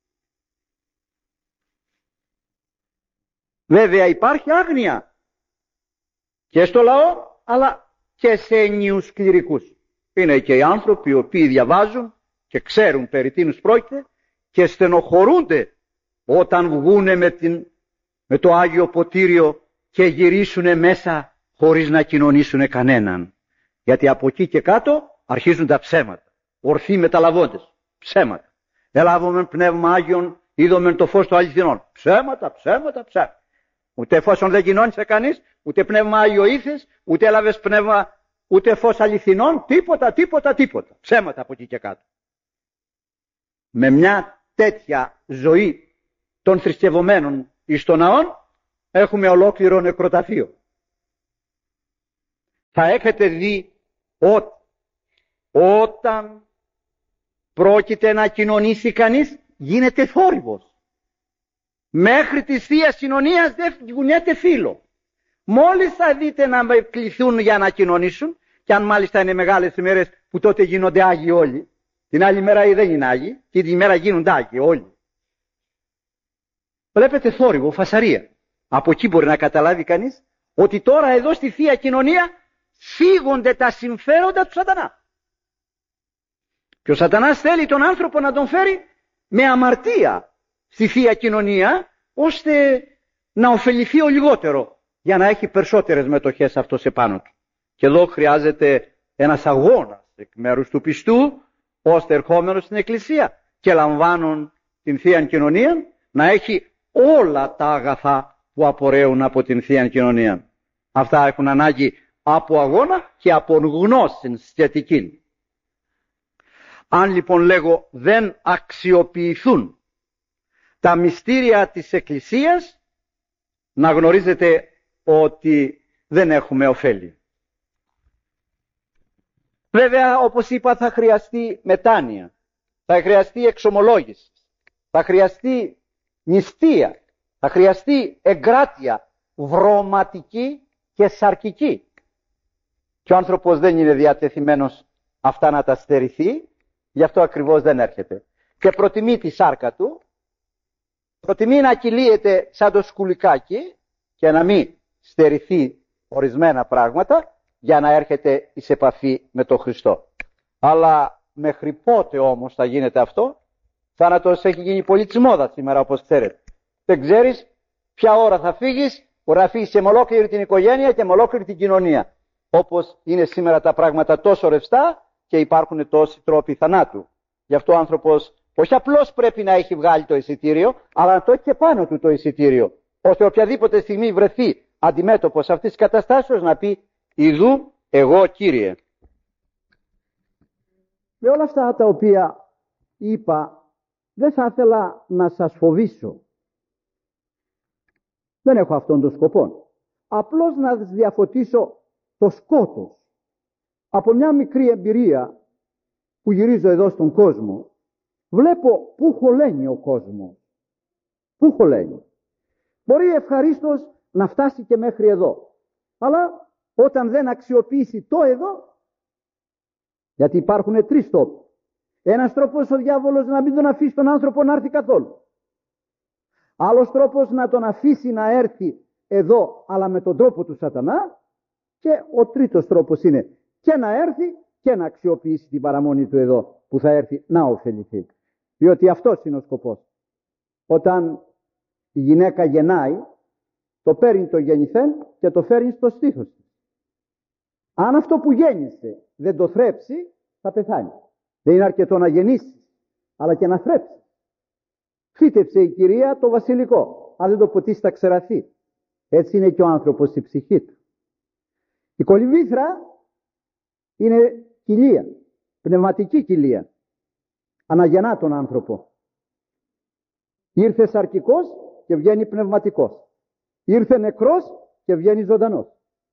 Βέβαια υπάρχει άγνοια και στο λαό, αλλά και σε ενίους κληρικούς. Είναι και οι άνθρωποι οι οποίοι διαβάζουν και ξέρουν περί τίνους πρόκειται και στενοχωρούνται όταν βγούνε με, την, με το Άγιο Ποτήριο και γυρίσουνε μέσα χωρίς να κοινωνήσουνε κανέναν. Γιατί από εκεί και κάτω αρχίζουν τα ψέματα. Ορθοί μεταλαβώντες. Ψέματα. Ελάβουμε πνεύμα Άγιον, είδομεν το φως των αληθινών. Ψέματα, ψέματα, ψέματα. Ούτε εφόσον δεν κοινώνησε κανείς, ούτε πνεύμα Άγιο ήθες, ούτε έλαβες πνεύμα, ούτε φως αληθινών, τίποτα, τίποτα, τίποτα. Ψέματα από εκεί και κάτω. Με μια τέτοια ζωή των θρησκευωμένων εις των ναών, έχουμε ολόκληρο νεκροταφείο. Θα έχετε δει ότι όταν πρόκειται να κοινωνήσει κανείς, γίνεται θόρυβος. Μέχρι της Θείας Κοινωνίας δεν κουνιέται φύλλο. Μόλις θα δείτε να κληθούν για να κοινωνήσουν, και αν μάλιστα είναι μεγάλες ημέρες που τότε γίνονται Άγιοι όλοι, την άλλη μέρα δεν είναι Άγιοι, και την ημέρα γίνονται Άγιοι όλοι. Βλέπετε θόρυβο, φασαρία. Από εκεί μπορεί να καταλάβει κανείς ότι τώρα εδώ στη Θεία Κοινωνία φύγονται τα συμφέροντα του σατανά. Και ο σατανάς θέλει τον άνθρωπο να τον φέρει με αμαρτία στη Θεία Κοινωνία, ώστε να ωφεληθεί ο λιγότερο, για να έχει περισσότερες μετοχές αυτός επάνω του. Και εδώ χρειάζεται ένας αγώνας εκ μέρους του πιστού, ώστε ερχόμενος στην Εκκλησία και λαμβάνουν την Θεία Κοινωνία, να έχει όλα τα αγαθά που απορρέουν από την Θεία Κοινωνία. Αυτά έχουν ανάγκη από αγώνα και από γνώση σχετική. Αν λοιπόν λέγω δεν αξιοποιηθούν τα μυστήρια της Εκκλησίας, να γνωρίζετε ότι δεν έχουμε ωφέλη. Βέβαια, όπως είπα, θα χρειαστεί μετάνοια, θα χρειαστεί εξομολόγηση, θα χρειαστεί νηστεία, θα χρειαστεί εγκράτεια βρωματική και σαρκική. Και ο άνθρωπος δεν είναι διατεθειμένος αυτά να τα στερηθεί, γι' αυτό ακριβώς δεν έρχεται. Και προτιμεί τη σάρκα του, προτιμεί να κυλίεται σαν το σκουλικάκι και να μην στερηθεί ορισμένα πράγματα, για να έρχεται εις επαφή με τον Χριστό. Αλλά μέχρι πότε όμως θα γίνεται αυτό? Θάνατος έχει γίνει πολύ της μόδας σήμερα, όπως ξέρετε. Δεν ξέρεις ποια ώρα θα φύγεις, μπορεί να φύγεις και με ολόκληρη την οικογένεια και με ολόκληρη την κοινωνία. Όπως είναι σήμερα τα πράγματα τόσο ρευστά και υπάρχουν τόσοι τρόποι θανάτου. Γι' αυτό ο άνθρωπος όχι απλώς πρέπει να έχει βγάλει το εισιτήριο, αλλά να το έχει και πάνω του το εισιτήριο, ώστε οποιαδήποτε στιγμή βρεθεί αντιμέτωπος αυτής της καταστάσεως να πει «Ιδού εγώ Κύριε». Με όλα αυτά τα οποία είπα, δεν θα ήθελα να σας φοβήσω. Δεν έχω αυτόν τον σκοπό. Απλώς να διαφωτίσω το σκότος. Από μια μικρή εμπειρία που γυρίζω εδώ στον κόσμο, βλέπω πού χωλαίνει ο κόσμος. Πού χωλαίνει. Μπορεί ευχαρίστως να φτάσει και μέχρι εδώ. Αλλά όταν δεν αξιοποιήσει το εδώ, γιατί υπάρχουν τρεις τρόποι. Ένας τρόπος ο διάβολος να μην τον αφήσει τον άνθρωπο να έρθει καθόλου. Άλλος τρόπος να τον αφήσει να έρθει εδώ, αλλά με τον τρόπο του σατανά. Και ο τρίτος τρόπος είναι και να έρθει και να αξιοποιήσει την παραμονή του εδώ, που θα έρθει να ωφεληθεί. Διότι αυτός είναι ο σκοπός. Όταν η γυναίκα γεννάει, το παίρνει το γεννηθέν και το φέρνει στο στήθος της. Αν αυτό που γέννησε δεν το θρέψει, θα πεθάνει. Δεν είναι αρκετό να γεννήσει, αλλά και να θρέψει. Φύτεψε η Κυρία το βασιλικό, αν δεν το ποτίσει θα ξεραθεί. Έτσι είναι και ο άνθρωπος στη ψυχή του. Η κολυμβήθρα είναι κοιλία, πνευματική κοιλία. Αναγεννά τον άνθρωπο. Ήρθε σαρκικός και βγαίνει πνευματικός. Ήρθε νεκρός και βγαίνει ζωντανός.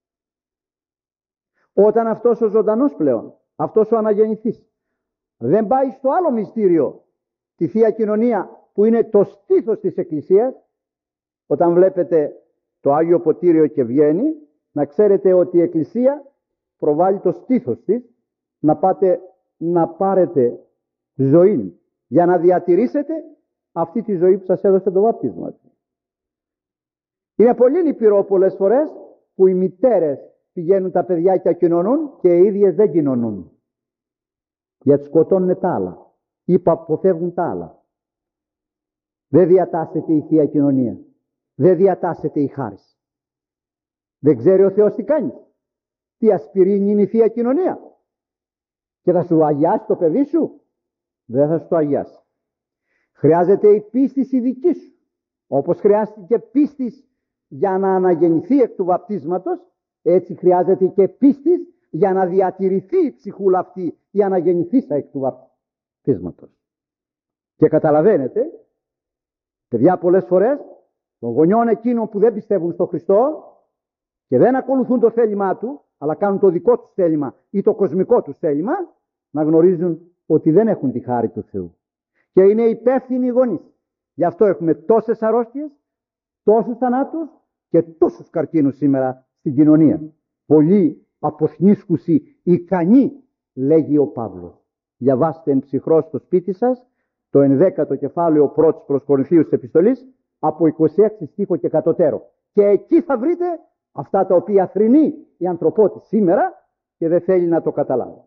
Όταν αυτός ο ζωντανός πλέον, αυτός ο αναγεννηθής, δεν πάει στο άλλο μυστήριο, τη Θεία Κοινωνία που είναι το στήθος της Εκκλησίας, Όταν βλέπετε το Άγιο Ποτήριο και βγαίνει, να ξέρετε ότι η Εκκλησία προβάλλει το στήθος της να πάτε να πάρετε ζωή για να διατηρήσετε αυτή τη ζωή που σας έδωσε το βάπτισμα. Είναι πολύ λυπηρό πολλές φορές που οι μητέρες πηγαίνουν τα παιδιά και κοινωνούν και οι ίδιες δεν κοινωνούν. Γιατί σκοτώνουν τα άλλα ή που αποφεύγουν τα άλλα. Δεν διατάσσεται η Θεία Κοινωνία. Δεν διατάσσεται η χάρις. Δεν ξέρει ο Θεός τι κάνει. Τι ασπιρίνη είναι η Θεία Κοινωνία. Και θα σου αγιάσει το παιδί σου. Δεν θα σου το αγιάσει. Χρειάζεται η πίστη η δική σου. Όπως χρειάστηκε πίστη για να αναγεννηθεί εκ του βαπτίσματος, έτσι χρειάζεται και πίστη για να διατηρηθεί η ψυχούλα αυτή η αναγεννηθήσα εκ του βαπτίσματος. Και καταλαβαίνετε, παιδιά, πολλές φορές των γονιών εκείνων που δεν πιστεύουν στον Χριστό και δεν ακολουθούν το θέλημά του, αλλά κάνουν το δικό τους θέλημα ή το κοσμικό τους θέλημα, να γνωρίζουν ότι δεν έχουν τη χάρη του Θεού. Και είναι υπεύθυνοι οι γονείς. Γι' αυτό έχουμε τόσες αρρώστιες, τόσους θανάτους και τόσους καρκίνους σήμερα στην κοινωνία. Πολλοί αποσνίσκουσι ικανοί, λέγει ο Παύλος. Διαβάστε εν ψυχρό στο σπίτι σας το ενδέκατο κεφάλαιο πρώτης προς Κορινθίους της επιστολής από είκοσι έξι στίχο και κατωτέρω. Και εκεί θα βρείτε αυτά τα οποία θρηνεί η ανθρωπότητα σήμερα και δεν θέλει να το καταλάβει.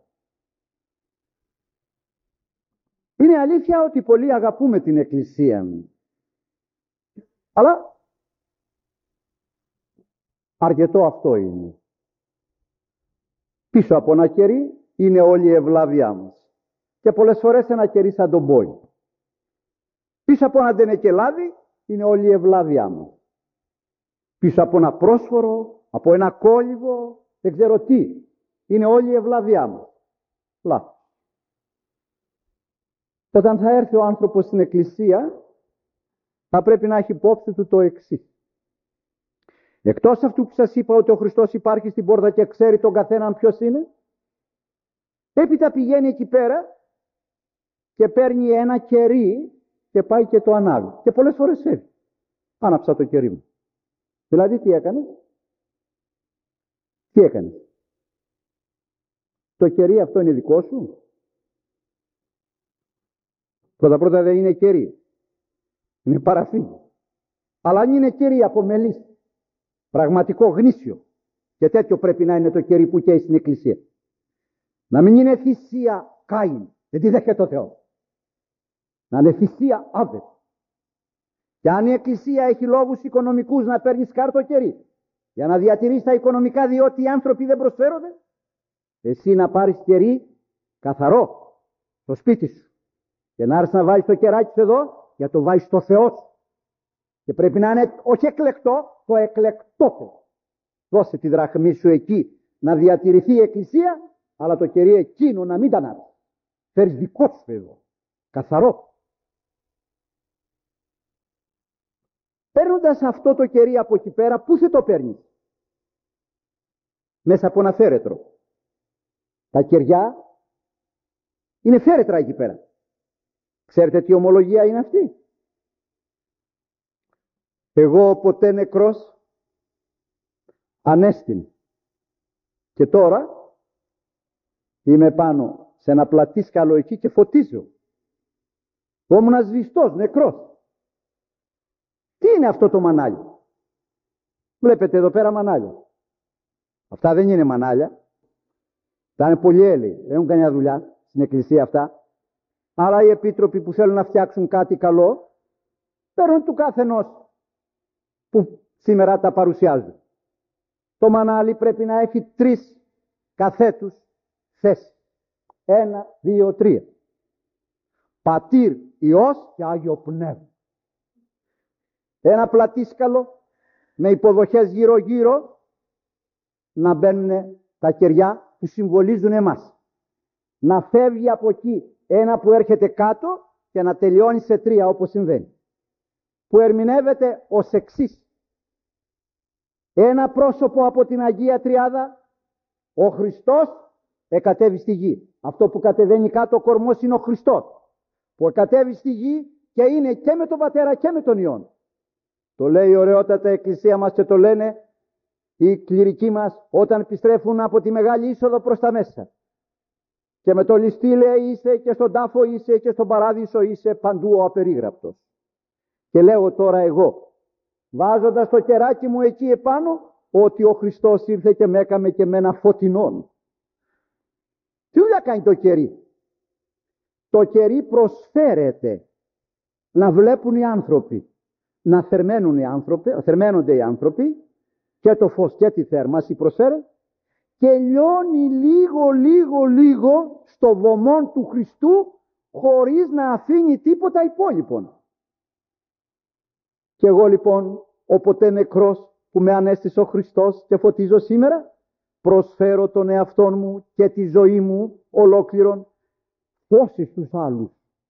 Είναι αλήθεια ότι πολλοί αγαπούμε την Εκκλησία. Αλλά αρκετό αυτό είναι. Πίσω από ένα κερί είναι όλη η ευλάβειά μας. Και πολλές φορές ένα κερί σαν τον πόη. Πίσω από ένα τενεκελάδι είναι όλη η ευλάβειά μας. Πίσω από ένα πρόσφορο, από ένα κόλυβο, δεν ξέρω τι, είναι όλη η ευλάβειά μας. Λάθος. Όταν θα έρθει ο άνθρωπος στην Εκκλησία, θα πρέπει να έχει υπόψη του το εξής. Εκτός αυτού που σας είπα ότι ο Χριστός υπάρχει στην πόρτα και ξέρει τον καθέναν ποιος είναι, έπειτα πηγαίνει εκεί πέρα και παίρνει ένα κερί και πάει και το ανάβει. Και πολλές φορές φεύγει. Άναψα το κερί μου. Δηλαδή τι έκανε? Τι έκανε? Το κερί αυτό είναι δικό σου? Πρώτα πρώτα δεν είναι κερί. Είναι παραφή. Αλλά αν είναι κερί από μελίστη, πραγματικό γνήσιο, και τέτοιο πρέπει να είναι το κερί που καίει στην Εκκλησία. Να μην είναι θυσία Κάιν, δεν τη δέχεται ο Θεός. Να είναι θυσία Άβελ. Και αν η Εκκλησία έχει λόγους οικονομικούς να παίρνει σκάρτο κερί, για να διατηρήσει τα οικονομικά διότι οι άνθρωποι δεν προσφέρονται, εσύ να πάρεις κερί καθαρό στο σπίτι σου και να έρθεις να βάλεις το κεράκι σου εδώ για να το βάλεις στο Θεό σου. Και πρέπει να είναι όχι εκλεκτό, το εκλεκτό Θεό. Δώσε τη δραχμή σου εκεί να διατηρηθεί η Εκκλησία, αλλά το κερί εκείνο να μην τα ανάψει. Φέρεις δικό σου εδώ, καθαρό. Παίρνοντας αυτό το κερί από εκεί πέρα, πού θα το παίρνεις? Μέσα από ένα φέρετρο. Τα κεριά είναι φέρετρα εκεί πέρα. Ξέρετε τι ομολογία είναι αυτή? Εγώ ποτέ νεκρός ανέστην. Και τώρα είμαι πάνω σε ένα πλατήσκαλο εκεί και φωτίζω. Ήμουν σβηστός, νεκρός. Τι είναι αυτό το μανάλι? Βλέπετε εδώ πέρα μανάλια. Αυτά δεν είναι μανάλια. Θα είναι πολύ έλαιοι. Δεν έχουν καμιά δουλειά στην εκκλησία αυτά. Αλλά οι επίτροποι που θέλουν να φτιάξουν κάτι καλό, παίρνουν του καθενός που σήμερα τα παρουσιάζουν. Το μανάλι πρέπει να έχει τρεις καθέτους θέσεις. Ένα, δύο, τρία. Πατήρ, Υιός και Άγιο Πνεύμα. Ένα πλατήσκαλο με υποδοχές γύρω γύρω να μπαίνουν τα κεριά που συμβολίζουν εμάς. Να φεύγει από εκεί ένα που έρχεται κάτω και να τελειώνει σε τρία όπως συμβαίνει. Που ερμηνεύεται ως εξής. Ένα πρόσωπο από την Αγία Τριάδα, ο Χριστός εκατέβη στη γη. Αυτό που κατεβαίνει κάτω ο κορμός είναι ο Χριστός. Που εκατέβη στη γη και είναι και με τον Πατέρα και με τον Υιόν. Το λέει η ωραιότατα εκκλησία μας και το λένε οι κληρικοί μας όταν επιστρέφουν από τη μεγάλη είσοδο προς τα μέσα. Και με το ληστή λέει είσαι και στον τάφο είσαι και στον παράδεισο είσαι παντού ο απερίγραπτος. Και λέω τώρα εγώ, βάζοντας το κεράκι μου εκεί επάνω, ότι ο Χριστός ήρθε και με έκαμε και με ένα φωτεινόν. Τι δουλειά κάνει το κερί? Το κερί προσφέρεται να βλέπουν οι άνθρωποι, να θερμαίνουν οι άνθρωποι, θερμαίνονται οι άνθρωποι και το φως και τη θέρμαση προσφέρει και λιώνει λίγο λίγο λίγο στο βωμό του Χριστού χωρίς να αφήνει τίποτα υπόλοιπον. Και εγώ λοιπόν όποτε νεκρός που με ανέστησε ο Χριστός και φωτίζω σήμερα, προσφέρω τον εαυτόν μου και τη ζωή μου ολόκληρον φως στους άλλους,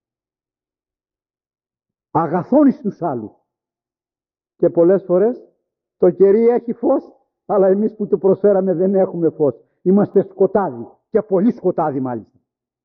αγαθόν στους άλλους. Και πολλές φορές το κερί έχει φως, αλλά εμείς που το προσφέραμε δεν έχουμε φως. Είμαστε σκοτάδι και πολύ σκοτάδι μάλιστα.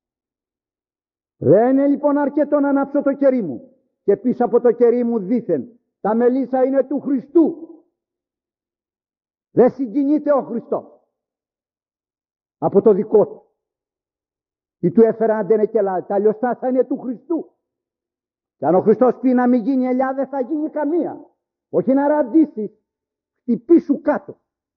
Δεν είναι λοιπόν αρκετό να ανάψω το κερί μου και πίσω από το κερί μου δήθεν τα μελίσσα είναι του Χριστού. Δεν συγκινείται ο Χριστός από το δικό του. Ή του έφερα αν δεν είναι και λάδι. Τα λιωστά θα είναι του Χριστού. Και αν ο Χριστός πει να μην γίνει ελιά δεν θα γίνει καμία. Όχι να ραντίσεις, χτυπήσου κάτω.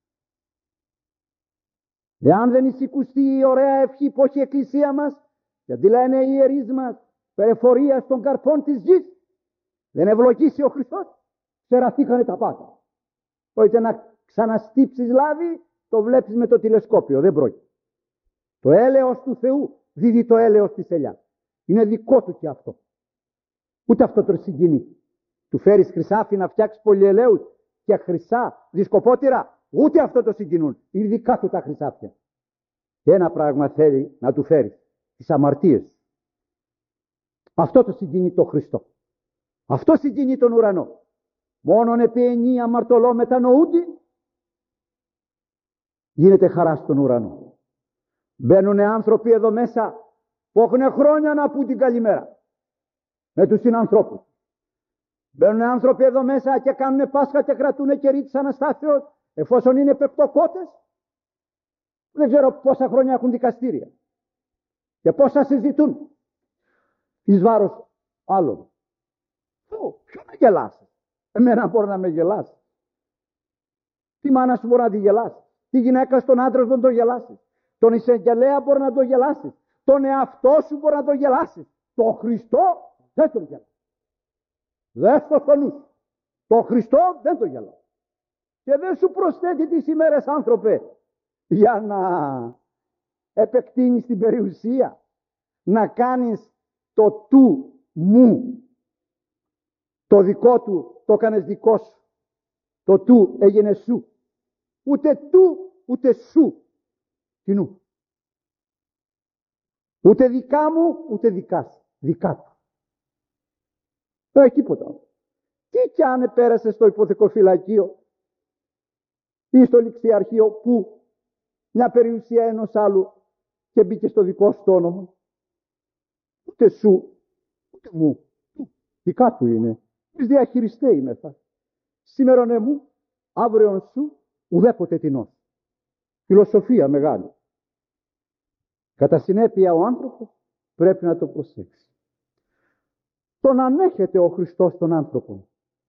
Εάν δεν εισηκουστεί η ωραία ευχή που έχει η Εκκλησία μας, γιατί λένε οι ιερείς μας, περιφορία των καρπών της γης, δεν ευλογήσει ο Χριστός, ξεραθήκανε τα πάντα. Μπορείτε να ξαναστύψεις λάδι, το βλέπεις με το τηλεσκόπιο, δεν πρόκειται. Το έλεος του Θεού δίδει το έλεος της ελιάς. Είναι δικό του και αυτό. Ούτε αυτό το συγκινεί. Του φέρεις χρυσάφι να φτιάξει πολυελαίους και χρυσά δισκοπότηρα, ούτε αυτό το συγκινούν. Είναι δικά του τα χρυσάφια. Και ένα πράγμα θέλει να του φέρει, τις αμαρτίες. Αυτό το συγκινεί το Χριστό. Αυτό συγκινεί τον ουρανό. Μόνον επί εννοί αμαρτωλό μετανοούντι, γίνεται χαρά στον ουρανό. Μπαίνουν άνθρωποι εδώ μέσα που έχουν χρόνια να πούν την καλημέρα με τους συνανθρώπους. Μπαίνουν άνθρωποι εδώ μέσα και κάνουν Πάσχα και κρατούν κερί της Αναστάσεως, εφόσον είναι πεπτοκότες. Δεν ξέρω πόσα χρόνια έχουν δικαστήρια και πόσα συζητούν εις βάρος άλλων. Ποιο να γελάσει? Εμένα μπορεί να με γελάσει. Τη μάνα σου μπορεί να τη γελάσει. Τη γυναίκα στον άντρα μπορεί να το γελάσει. Τον εισαγγελέα μπορεί να το γελάσει. Τον εαυτό σου μπορεί να το γελάσει. Το Χριστό δεν τον γελάσει. Δες το στο νου σου. Το Χριστό δεν το γελάσει. Και δεν σου προσθέτει τις ημέρες, άνθρωπε, για να επεκτείνεις την περιουσία, να κάνεις το του μου. Το δικό του το έκανες δικό σου. Το του έγινε σου. Ούτε του ούτε σου. Κοινού. Ούτε δικά μου ούτε δικά σου. Δικά του. Δεν έχει τίποτα. Τι κι αν πέρασε στο υποθεκοφυλακείο ή στο ληξιαρχείο που μια περιουσία ενός άλλου και μπήκε στο δικό σου το όνομα. Ούτε σου ούτε μου. Δικά του είναι. Εμείς διαχειριστέ είμεθα. Σήμερον εμού, αύριον σου, ουδέποτε τεινός. Φιλοσοφία μεγάλη. Κατά συνέπεια ο άνθρωπος πρέπει να το προσέξει. Τον ανέχεται ο Χριστός τον άνθρωπο.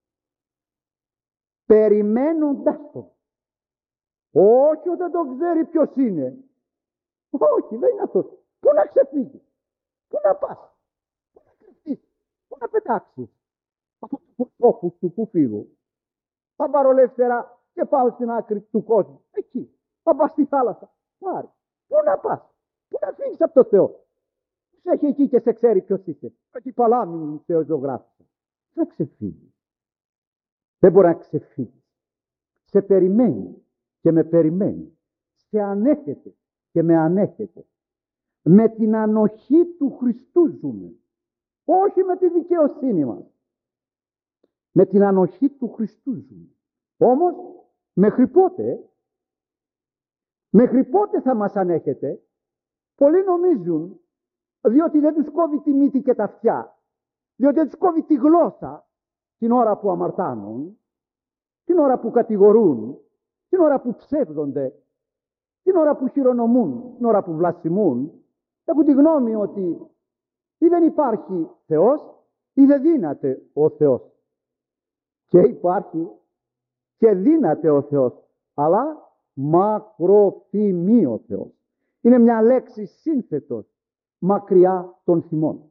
Περιμένοντας τον. Όχι όταν τον ξέρει ποιος είναι. Όχι, δεν είναι αυτός. Πού να ξεφύγει. Πού να πας. Πού να κρυφτείς. Πού να πετάξεις. Από του τόπου του που φύγω. Θα πάρω ελεύθερα και πάω στην άκρη του κόσμου. Εκεί. Θα πάω στη θάλασσα. Πάρε. Πού να πας. Πού να φύγεις από το Θεό. Σε έχει εκεί και σε ξέρει ποιος είσαι. Όχι παλάμη θεοζωγράφησα. Δεν ξεφύγει. Δεν μπορεί να ξεφύγει. Σε περιμένει και με περιμένει. Σε ανέχεται και με ανέχεται. Με την ανοχή του Χριστού ζούμε. Όχι με τη δικαιοσύνη μας. Με την ανοχή του Χριστού ζούμε. Όμως μέχρι πότε, μέχρι πότε θα μας ανέχεται? Πολλοί νομίζουν, διότι δεν τους κόβει τη μύτη και τα αυτιά, διότι δεν τους κόβει τη γλώσσα την ώρα που αμαρτάνουν, την ώρα που κατηγορούν, την ώρα που ψεύδονται, την ώρα που χειρονομούν, την ώρα που βλασφημούν, έχουν τη γνώμη ότι ή δεν υπάρχει Θεός ή δεν δύναται ο Θεός. Και υπάρχει και δύναται ο Θεός, αλλά μακροθυμεί ο Θεός. Είναι μια λέξη σύνθετος, μακριά των θυμών.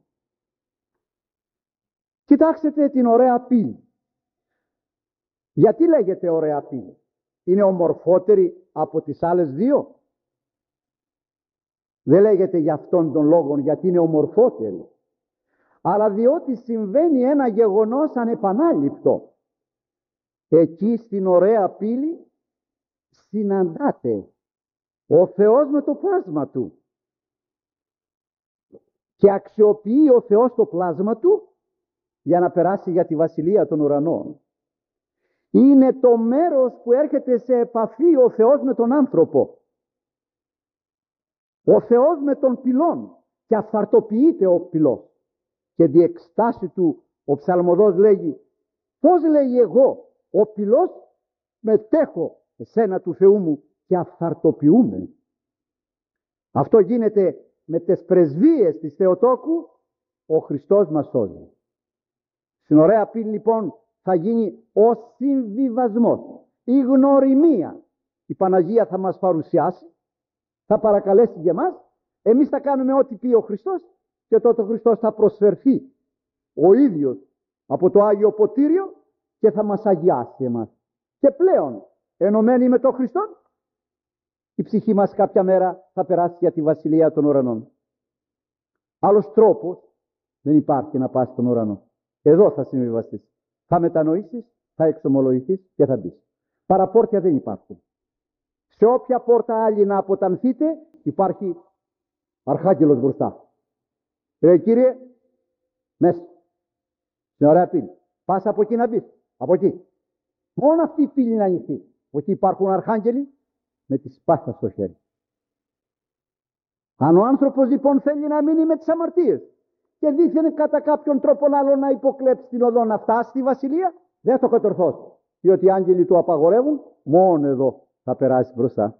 Κοιτάξτε την ωραία πύλη. Γιατί λέγεται ωραία πύλη? Είναι ομορφότερη από τις άλλες δύο? Δεν λέγεται για αυτόν τον λόγο γιατί είναι ομορφότερη, αλλά διότι συμβαίνει ένα γεγονός ανεπανάληπτο. Εκεί στην ωραία πύλη συναντάται ο Θεός με το πλάσμα Του και αξιοποιεί ο Θεός το πλάσμα Του για να περάσει για τη βασιλεία των ουρανών. Είναι το μέρος που έρχεται σε επαφή ο Θεός με τον άνθρωπο. Ο Θεός με τον πυλών, και αυθαρτοποιείται ο πυλός. Και διεκστάσει του ο ψαλμοδός λέγει, πώς λέει εγώ ο πυλός μετέχω εσένα του Θεού μου και αυθαρτοποιούμε. Αυτό γίνεται με τις πρεσβείες της Θεοτόκου, ο Χριστός μας σώζει. Στην ωραία πύλη λοιπόν θα γίνει ο συμβιβασμός, η γνωριμία. Η Παναγία θα μας παρουσιάσει, θα παρακαλέσει για μας, εμείς θα κάνουμε ό,τι πει ο Χριστός και τότε ο Χριστός θα προσφερθεί ο ίδιος από το Άγιο Ποτήριο και θα μας αγιάσει εμάς. Και πλέον ενωμένοι με τον Χριστό, η ψυχή μας κάποια μέρα θα περάσει για τη βασιλεία των ουρανών. Άλλος τρόπος δεν υπάρχει να πας στον ουρανό. Εδώ θα συμβιβαστείς. Θα μετανοήσεις, θα εξομολογηθείς και θα μπεις. Παραπόρτια δεν υπάρχουν. Σε όποια πόρτα άλλη να αποτανθείτε υπάρχει αρχάγγελος μπροστά. Ε, κύριε, μέσα. Στην ωραία πύλη. Πας από εκεί να μπεις. Από εκεί. Μόνο αυτή η πύλη να ανοιχτεί. Εκεί υπάρχουν αρχάγγελοι με τη σπάθα στο χέρι. Αν ο άνθρωπος λοιπόν θέλει να μείνει με τις αμαρτίες και δίθεν κατά κάποιον τρόπο άλλο να υποκλέψει την οδό να φτάσει στη βασιλεία, δεν το κατορθώσει. Διότι οι άγγελοι του απαγορεύουν, μόνο εδώ θα περάσει μπροστά.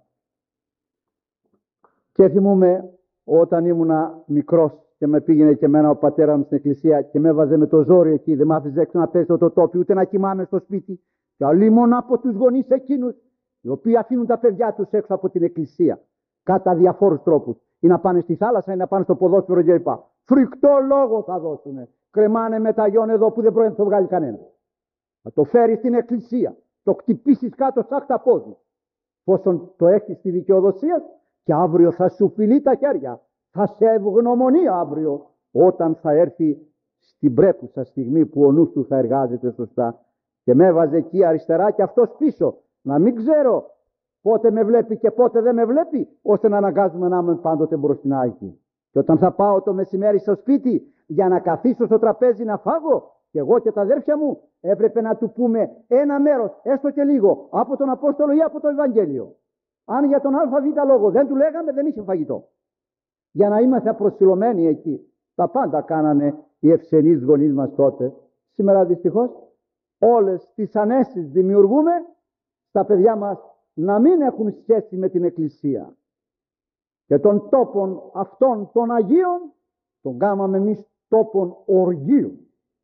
Και θυμούμαι όταν ήμουνα μικρός και με πήγαινε και εμένα ο πατέρα μου στην εκκλησία και με έβαζε με το ζόρι εκεί, δεν μ' άφησε έξω να πέσω το τόπι, ούτε να κοιμάμαι στο σπίτι. Και αλλήμον από τους γονείς εκείνους, οι οποίοι αφήνουν τα παιδιά τους έξω από την εκκλησία, κατά διαφόρους τρόπους, ή να πάνε στη θάλασσα ή να πάνε στο ποδόσφαιρο κλπ. Φρικτό λόγο θα δώσουνε. Κρεμάνε μεταγιών εδώ που δεν πρόκειται να το βγάλει κανένα. Θα το φέρει στην εκκλησία, το χτυπήσεις κάτω σαν τα πόδια. Πόσον το έχεις στη δικαιοδοσία και αύριο θα σου φιλεί τα χέρια. Θα σε ευγνωμονεί αύριο όταν θα έρθει στην πρέπουσα στιγμή που ο νους του θα εργάζεται σωστά. Και με έβαζε εκεί αριστερά και αυτός πίσω. Να μην ξέρω πότε με βλέπει και πότε δεν με βλέπει, ώστε να αναγκάζουμε να είμαι πάντοτε μπροστινά εκεί. Και όταν θα πάω το μεσημέρι στο σπίτι για να καθίσω στο τραπέζι να φάγω, και εγώ και τα αδέρφια μου έπρεπε να του πούμε ένα μέρος, έστω και λίγο, από τον Απόστολο ή από το Ευαγγέλιο. Αν για τον ΑΒ λόγο δεν του λέγαμε, δεν είχε φαγητό. Για να είμαστε προσιλωμένοι εκεί. Τα πάντα κάνανε οι ευσενείς γονείς μας τότε. Σήμερα δυστυχώς όλες τις ανέσεις δημιουργούμε στα παιδιά μας να μην έχουν σχέση με την Εκκλησία. Και των τόπων αυτών των Αγίων τον κάναμε εμείς τόπων οργείου.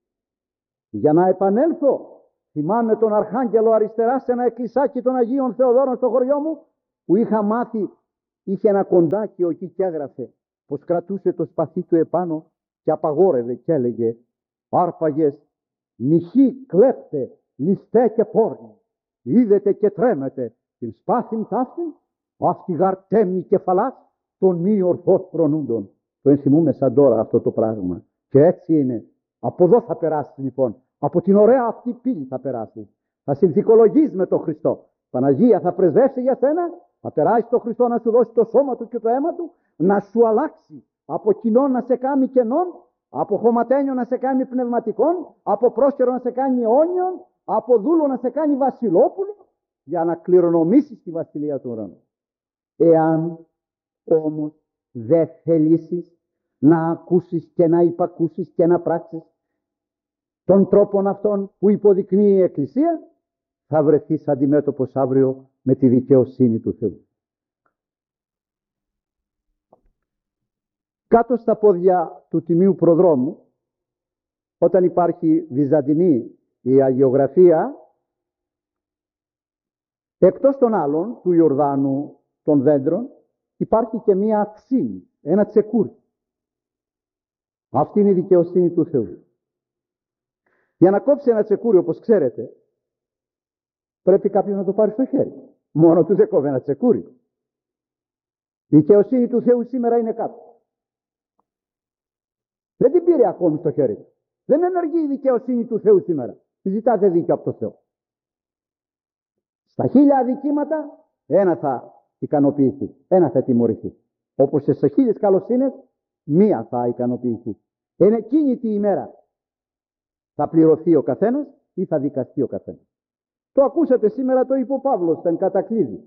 Για να επανέλθω, θυμάμαι τον Αρχάγγελο αριστερά σε ένα εκκλησάκι των Αγίων Θεοδόρων στο χωριό μου, που είχα μάθει, είχε ένα κοντάκι εκεί και έγραφε πως κρατούσε το σπαθί του επάνω και απαγόρευε και έλεγε άρπαγες, μοιχή κλέπτε, ληστέ και πόρνη, είδετε και τρέμετε την σπάθην ταύτην, αυτή γαρτέμι κεφαλάς των μη ορθώς προνούντων. Το ενθυμούμε σαν τώρα αυτό το πράγμα. Και έτσι είναι. Από εδώ θα περάσει λοιπόν. Από την ωραία αυτή πύλη θα περάσει. Θα συνθηκολογείς με τον Χριστό. Παναγία θα πρεσβεύσει για σένα. Θα περάσει τον Χριστό να σου δώσει το σώμα του και το αίμα του. Να σου αλλάξει. Από κοινό να σε κάνει κενών. Από χωματένιο να σε κάνει πνευματικών. Από πρόσκαιρο να σε κάνει αιώνιον. Από δούλο να σε κάνει βασιλόπουλο. Για να κληρονομήσεις τη βασιλεία του ουρανού. Εάν όμως δεν θελήσεις να ακούσεις και να υπακούσεις και να πράξεις των τρόπων αυτών που υποδεικνύει η Εκκλησία, θα βρεθείς αντιμέτωπος αύριο με τη δικαιοσύνη του Θεού. Κάτω στα πόδια του Τιμίου Προδρόμου, όταν υπάρχει βυζαντινή η αγιογραφία, εκτός των άλλων, του Ιορδάνου, των δέντρων, υπάρχει και μία αυσίνη, ένα τσεκούρι. Αυτή είναι η δικαιοσύνη του Θεού. Για να κόψει ένα τσεκούρι, όπως ξέρετε, πρέπει κάποιος να το πάρει στο χέρι. Μόνο του δεν κόβει ένα τσεκούρι. Η δικαιοσύνη του Θεού σήμερα είναι κάτω. Δεν την πήρε ακόμη στο χέρι του. Δεν ενεργεί η δικαιοσύνη του Θεού σήμερα. Ζητάτε δίκιο από το Θεό. Στα χίλια αδικήματα, ένα θα ικανοποιηθεί, ένα θα τιμωρηθεί. Όπως σε χίλιες καλοσύνες, μία θα ικανοποιηθεί. Είναι εκείνη τη ημέρα θα πληρωθεί ο καθένας ή θα δικαστεί ο καθένας. Το ακούσατε σήμερα, το είπε ο Παύλος στην κατακλείδη.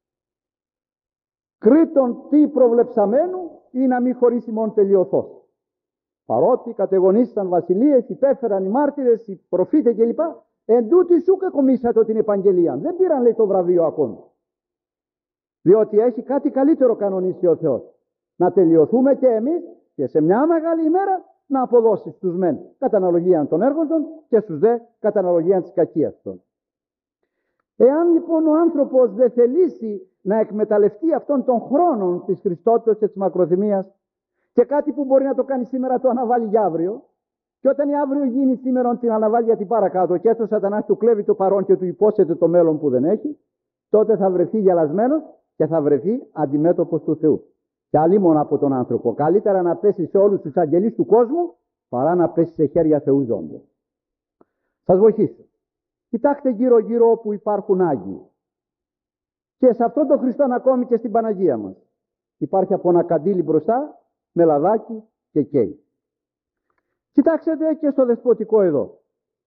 Κρήτον τι προβλεψαμένου ή να μην χωρίσει μόνο τελειωθώς. Παρότι κατεγονίστηκαν βασιλείες, υπέφεραν οι μάρτυρες, οι προφήτες κλπ. Εν τούτοι σου κακομίσατο την επαγγελία. Δεν πήραν, λέει, το βραβείο ακόμη. Διότι έχει κάτι καλύτερο κανονίσει ο Θεός. Να τελειωθούμε και εμείς και σε μια μεγάλη ημέρα να αποδώσει στους μεν κατά αναλογία των έργων των και στους δε κατά αναλογία της κακίας των. Εάν λοιπόν ο άνθρωπος δεν θελήσει να εκμεταλλευτεί αυτόν τον χρόνο της Χριστότητας και της μακροθυμίας, και κάτι που μπορεί να το κάνει σήμερα το αναβάλει για αύριο, και όταν η αύριο γίνει σήμερα την αναβάλει για την παρακάτω, και έτσι ο σατανάς του κλέβει το παρόν και του υπόσχεται το μέλλον που δεν έχει, τότε θα βρεθεί γελασμένος και θα βρεθεί αντιμέτωπος του Θεού. Και αλλήμον από τον άνθρωπο. Καλύτερα να πέσει σε όλους τους αγγελείς του κόσμου παρά να πέσει σε χέρια Θεού ζώντος. Σας βοηθήσω. Κοιτάξτε γύρω γύρω όπου υπάρχουν Άγιοι. Και σε αυτόν τον Χριστόν ακόμη και στην Παναγία μας. Υπάρχει από ένα καντήλι μπροστά με λαδάκι και καίει. Κοιτάξτε και στο δεσποτικό εδώ.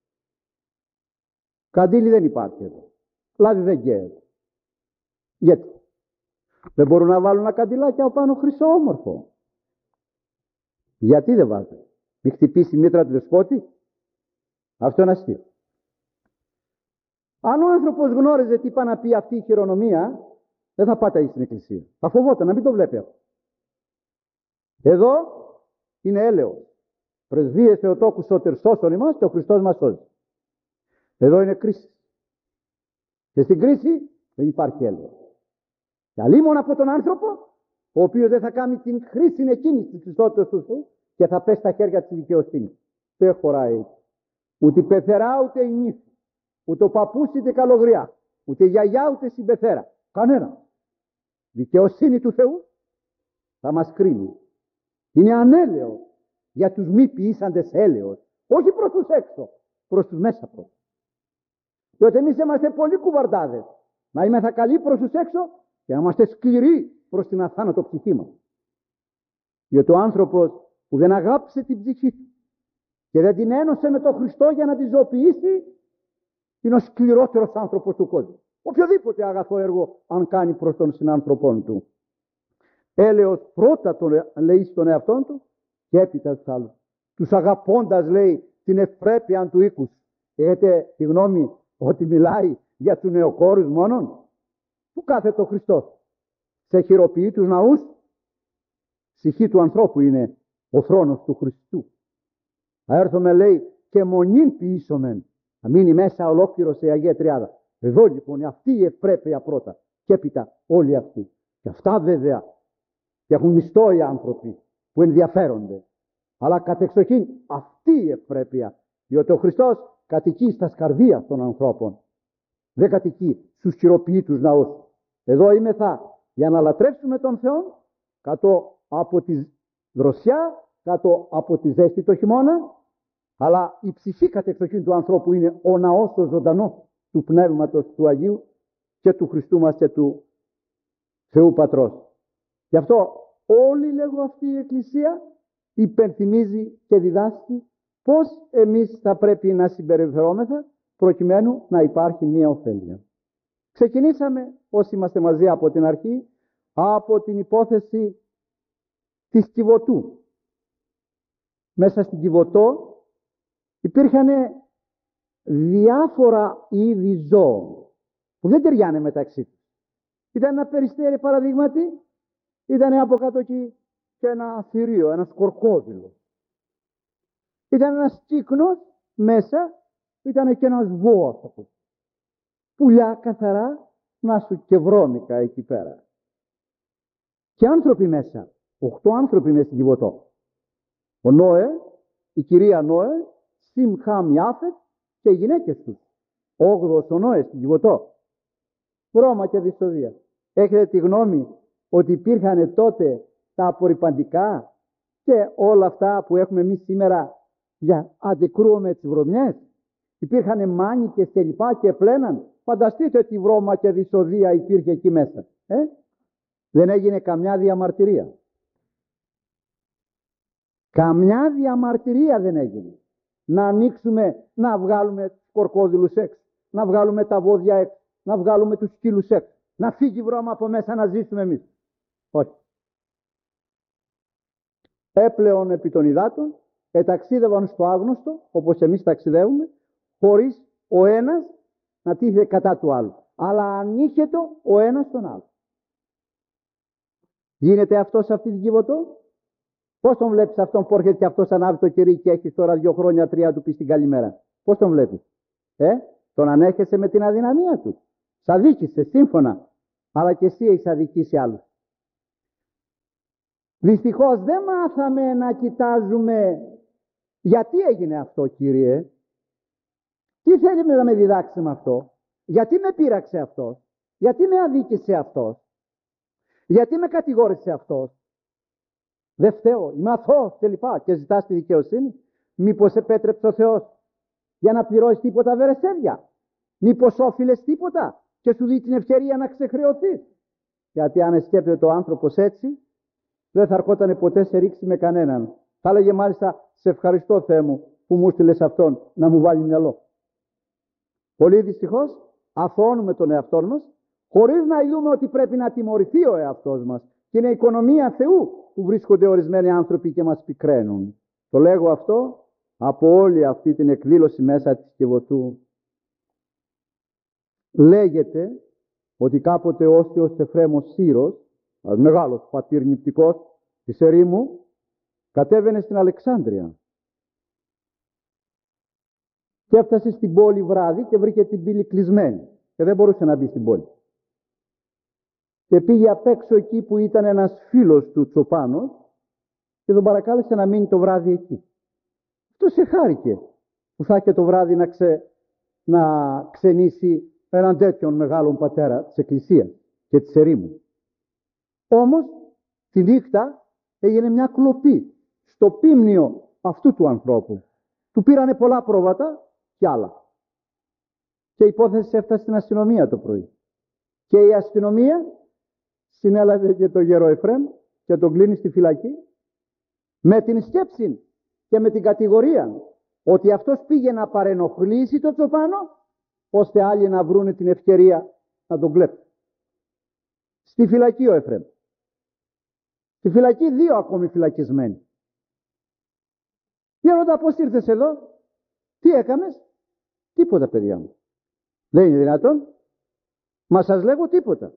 Καντήλι δεν υπάρχει εδώ. Λάδι δεν καίει εδώ. Γιατί? Δεν μπορούν να βάλουν ένα καντιλάκι από πάνω χρυσό όμορφο. Γιατί δεν βάζουν? Μη χτυπήσει η μήτρα του δεσπότη. Αυτό είναι αστείο. Αν ο άνθρωπος γνώριζε τι πάει να πει αυτή η χειρονομία, δεν θα πάτε στην εκκλησία. Θα φοβόταν να μην το βλέπει αυτό. Εδώ είναι έλεος. Πρεσβείε Θεοτόκου σώτερ σώσον ημάς και ο Χριστός μας σώζει. Εδώ είναι κρίση. Και στην κρίση δεν υπάρχει έλεος. Και αλλήμον από τον άνθρωπο, ο οποίος δεν θα κάνει την χρήση εκείνη της Χριστότητας του Θεού και θα πέσει στα χέρια της δικαιοσύνης. Δεν χωράει. Ούτε η πεθερά ούτε η νύφη, ούτε ο παππούς ούτε η καλογριά, ούτε η γιαγιά ούτε η συμπεθέρα. Κανένα. Δικαιοσύνη του Θεού θα μας κρίνει. Είναι ανέλαιο για τους μη ποιήσαντες έλεος. Όχι προς τους έξω, προς τους μέσα προς. Διότι εμείς είμαστε πολύ κουβαρντάδες. Να είμαστε καλοί προς τους έξω και να είμαστε σκληροί προς την αθάνατο ψυχή μας. Διότι ο άνθρωπος που δεν αγάπησε την ψυχή του και δεν την ένωσε με τον Χριστό για να τη ζωοποιήσει, είναι ο σκληρότερος άνθρωπος του κόσμου. Οποιοδήποτε αγαθό έργο αν κάνει προς τον συνάνθρωπόν του. Έλεος πρώτα τον λέει στον εαυτόν του και έπειτα στους άλλους. Τους αγαπώντας, λέει, την ευπρέπεια του οίκους. Έχετε τη γνώμη ότι μιλάει για τους νεοκόρους μόνον? Πού κάθεται ο Χριστός? Σε χειροποιεί τους ναούς? Ψυχή του ανθρώπου είναι ο θρόνος του Χριστού. Θα έρθουμε, λέει, και μονήν ποιήσομεν. Θα μείνει μέσα ολόκληρο σε Αγία Τριάδα. Εδώ λοιπόν αυτή η ευπρέπεια πρώτα και έπειτα όλοι αυτοί. Και αυτά βέβαια και έχουν μισθό οι άνθρωποι που ενδιαφέρονται. Αλλά κατεξοχήν αυτή η ευπρέπεια, διότι ο Χριστός κατοικεί στα σκαρδία των ανθρώπων. Δεν κατοικεί στους χειροποιήτους ναούς. Εδώ είμεθα για να λατρεύσουμε τον Θεό κάτω από τη δροσιά, κάτω από τη ζέστη το χειμώνα, αλλά η ψυχή κατεξοχήν του ανθρώπου είναι ο ναός ο ζωντανός του Πνεύματος του Αγίου και του Χριστού μας και του Θεού Πατρός. Γι' αυτό όλη, λέγω, αυτή η Εκκλησία υπενθυμίζει και διδάσκει πώς εμείς θα πρέπει να συμπεριφερόμεθα προκειμένου να υπάρχει μία ωφέλεια. Ξεκινήσαμε, όσοι είμαστε μαζί από την αρχή, από την υπόθεση της Κιβωτού. Μέσα στην Κιβωτό υπήρχαν διάφορα είδη ζώων που δεν ταιριάνε μεταξύ τους. Ήταν ένα περιστέρι παραδείγματι, ήταν από κάτω εκεί και ένα θηρίο, ένα σκορκόδιλο. Ήταν ένας κύκνος μέσα, ήταν και ένας βόας. Πουλιά καθαρά, να σου και βρώμικα εκεί πέρα. Και άνθρωποι μέσα, οχτώ άνθρωποι μέσα στην Κιβωτό. Ο Νόε, η κυρία Νόε, Σιμ, Χαμ, Ιάφετ και οι γυναίκες τους. Όγδοος ο Νόε στην Κιβωτό. Βρώμα και δυστοδία. Έχετε τη γνώμη ότι υπήρχαν τότε τα απορριπαντικά και όλα αυτά που έχουμε εμείς σήμερα για αντικρούουμε τις βρωμιές? Υπήρχαν μάνικες και λοιπά και πλέναν. Φανταστείτε τι βρώμα και δυσοδεία υπήρχε εκεί μέσα. Ε? Δεν έγινε καμιά διαμαρτυρία. Καμιά διαμαρτυρία δεν έγινε. Να ανοίξουμε, να βγάλουμε τους κορκόδιλους έξω, να βγάλουμε τα βόδια έξω, να βγάλουμε τους σκύλους έξω, να φύγει βρώμα από μέσα να ζήσουμε εμείς. Όχι. Έπλεον επί των υδάτων, εταξίδευαν στο άγνωστο, όπως εμείς ταξιδεύουμε, χωρίς ο ένας να τίθεται κατά του άλλου. Αλλά ανήχετο ο ένας τον άλλο. Γίνεται αυτό σε αυτή την Κιβωτό? Πώς τον βλέπεις αυτόν που έρχεται και αυτός ανάβει το κερί και έχει τώρα δύο χρόνια, τρία του πει την καλημέρα? Πώς τον βλέπεις? Ε, τον ανέχεσαι με την αδυναμία του. Σ' αδίκησε σύμφωνα. Αλλά και εσύ έχεις αδικήσει άλλους. Δυστυχώς δεν μάθαμε να κοιτάζουμε γιατί έγινε αυτό, Κύριε. Τι θέλει να με διδάξει με αυτό? Γιατί με πείραξε αυτός? Γιατί με αδίκησε αυτός? Γιατί με κατηγόρησε αυτός? Δεν φταίω, είμαι αθώος και λοιπά, και ζητάς τη δικαιοσύνη. Μήπως επέτρεψε ο Θεός για να πληρώσεις τίποτα βερεσέδια? Μήπως όφιλες τίποτα και σου δει την ευκαιρία να ξεχρεωθείς? Γιατί αν σκέπτεται ο άνθρωπος έτσι, δεν θα ερχόταν ποτέ σε ρίξη με κανέναν. Θα έλεγε μάλιστα, σε ευχαριστώ Θεέ μου που μου στείλες αυτόν να μου βάλει μυαλό. Πολύ δυστυχώς αθωώνουμε τον εαυτό μας χωρίς να ειδούμε ότι πρέπει να τιμωρηθεί ο εαυτός μας. Και είναι η οικονομία Θεού που βρίσκονται ορισμένοι άνθρωποι και μας πικραίνουν. Το λέγω αυτό από όλη αυτή την εκδήλωση μέσα της Κιβωτού. Λέγεται ότι κάποτε ο Όστιος Εφραίμος Σύρος, ένας μεγάλος πατήρ νηπτικός της ερήμου, κατέβαινε στην Αλεξάνδρεια. Και έφτασε στην πόλη βράδυ και βρήκε την πύλη κλεισμένη και δεν μπορούσε να μπει στην πόλη. Και πήγε απ' έξω εκεί που ήταν ένας φίλος του Τσοπάνος και τον παρακάλεσε να μείνει το βράδυ εκεί. Αυτό σε χάρηκε που θα είχε το βράδυ να, ξε... να ξενήσει έναν τέτοιον μεγάλον πατέρα της Εκκλησίας και της ερήμου. Όμως τη νύχτα έγινε μια κλοπή στο πίμνιο αυτού του ανθρώπου. Του πήρανε πολλά πρόβατα και άλλα. Και η υπόθεση έφτασε στην αστυνομία το πρωί. Και η αστυνομία συνέλαβε και τον γέρο Εφραίμ και τον κλείνει στη φυλακή με την σκέψη και με την κατηγορία ότι αυτός πήγε να παρενοχλήσει τον Τσοπάνο ώστε άλλοι να βρούνε την ευκαιρία να τον κλέψουν. Στη φυλακή ο Εφραίμ. Στη φυλακή δύο ακόμη φυλακισμένοι. Γέροντα, πώς ήρθες εδώ? Τι έκαμες? Τίποτα, παιδιά μου. Δεν είναι δυνατόν? Μα σας λέγω τίποτα.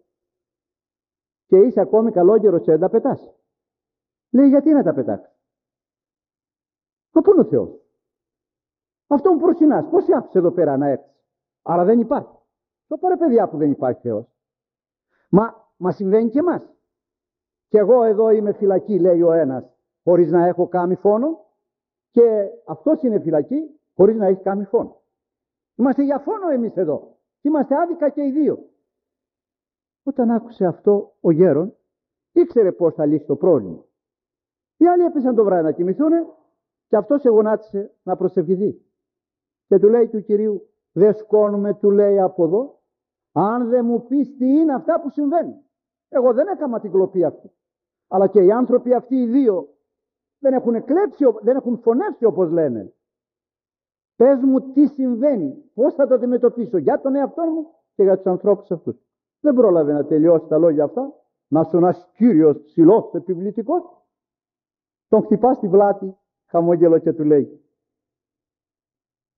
Και είσαι ακόμη καλόγερος και δεν τα πετάς. Λέει, γιατί να τα πετάξεις? Μα πού είναι ο Θεός? Αυτό μου προσινάς. Πώς σε άφησε εδώ πέρα να έρθεις? Άρα δεν υπάρχει. Το πάρε παιδιά που δεν υπάρχει Θεός. Μα, μα συμβαίνει και εμάς. Και εγώ εδώ είμαι φυλακή, λέει ο ένας, χωρίς να έχω κάνει φόνο. Και αυτός είναι φυλακή χωρίς να έχει κάνει φόνο. Είμαστε για φόνο εμείς εδώ. Είμαστε άδικα και οι δύο. Όταν άκουσε αυτό ο γέρον, ήξερε πώς θα λύσει το πρόβλημα. Οι άλλοι έπεσαν το βράδυ να κοιμηθούν και αυτός εγωνάτισε να προσευχηθεί. Και του λέει του Κυρίου, δεν σκόνουμε, του λέει, από εδώ, αν δεν μου πεις τι είναι αυτά που συμβαίνουν. Εγώ δεν έκανα την κλοπή αυτή. Αλλά και οι άνθρωποι αυτοί οι δύο δεν έχουν κλέψει, δεν έχουν φωνεύσει όπως λένε. Πες μου τι συμβαίνει, πώς θα το αντιμετωπίσω για τον εαυτό μου και για τους ανθρώπους αυτούς. Δεν πρόλαβε να τελειώσει τα λόγια αυτά, να σου ένας κύριος ψηλός επιβλητικός, τον χτυπά στη βλάτη χαμόγελο και του λέει,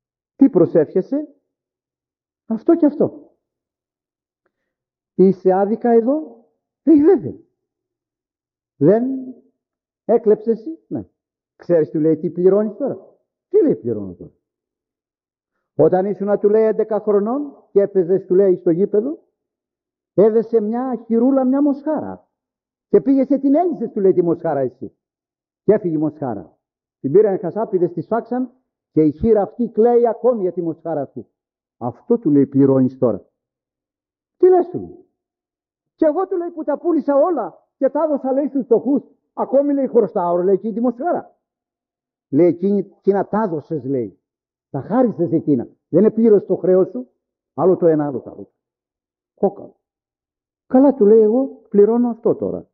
Τι προσεύχεσαι? Αυτό και αυτό. Είσαι άδικα εδώ? Ε, βέβαια. Δεν έκλεψες εσύ? Ναι. Ξέρεις, του λέει, τι πληρώνεις τώρα? Τι λέει πληρώνω τώρα? Όταν ήσουν, του λέει, έντεκα χρονών και έπαιζες, του λέει, στο γήπεδο, έδεσε μια χειρούλα μια μοσχάρα και πήγες και την έλυσες, του λέει, τη μοσχάρα εσύ. Και έφυγε η μοσχάρα. Την πήραν χασάπιδες, τη σφάξαν και η χείρα αυτή κλαίει ακόμη για τη μοσχάρα αυτή. Αυτό, του λέει, πληρώνεις τώρα? Τι λες, του λέει? Και εγώ, του λέει, που τα πούλησα όλα και τα έδωσα, λέει, στους φτωχούς, ακόμη, λέει, χρωστάω, λέει, εκείνη τη μοσχάρα. Λέει, εκείνη, εκείνα τα έδωσες, λέει. Τα χάρισες εκείνα. Δεν επλήρωσες το χρέος σου? Άλλο το ένα, άλλο το άλλο. Κόκαλο. Καλά, του λέει, εγώ πληρώνω αυτό τώρα.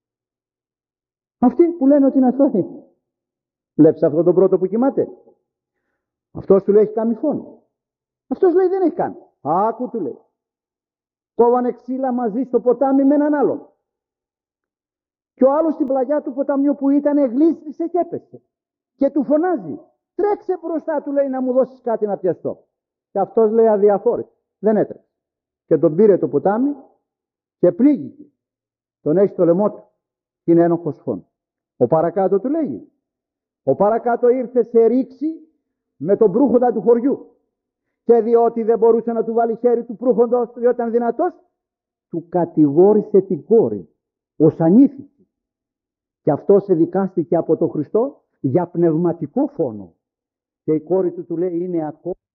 Αυτοί που λένε ότι είναι αθώοι. Βλέπεις αυτόν τον πρώτο που κοιμάται? Αυτός, του λέει, έχει κάνει φόνο. Αυτός, λέει, δεν έχει κάνει. Άκου, του λέει. Κόβανε ξύλα μαζί στο ποτάμι με έναν άλλον. Και ο άλλος στην πλαγιά του ποταμιού που ήταν γλίστρισε και έπεσε. Και του φωνάζει, τρέξε μπροστά, του λέει, να μου δώσεις κάτι να πιαστώ. Και αυτός, λέει, αδιαφόρησε. Δεν έτρεξε. Και τον πήρε το ποτάμι και πλήγηκε. Τον έχει στο λαιμό του. Και είναι ένοχος φόνο. Ο παρακάτω, του λέγει. Ο παρακάτω ήρθε σε ρήξη με τον προύχοντα του χωριού. Και διότι δεν μπορούσε να του βάλει χέρι του προύχοντος, διότι ήταν δυνατός, του κατηγόρησε την κόρη ως ανήθικη. Και αυτός εδικάστηκε από τον Χριστό για πνευματικό φόνο. Και η κόρη του, του λέει, είναι ακόμα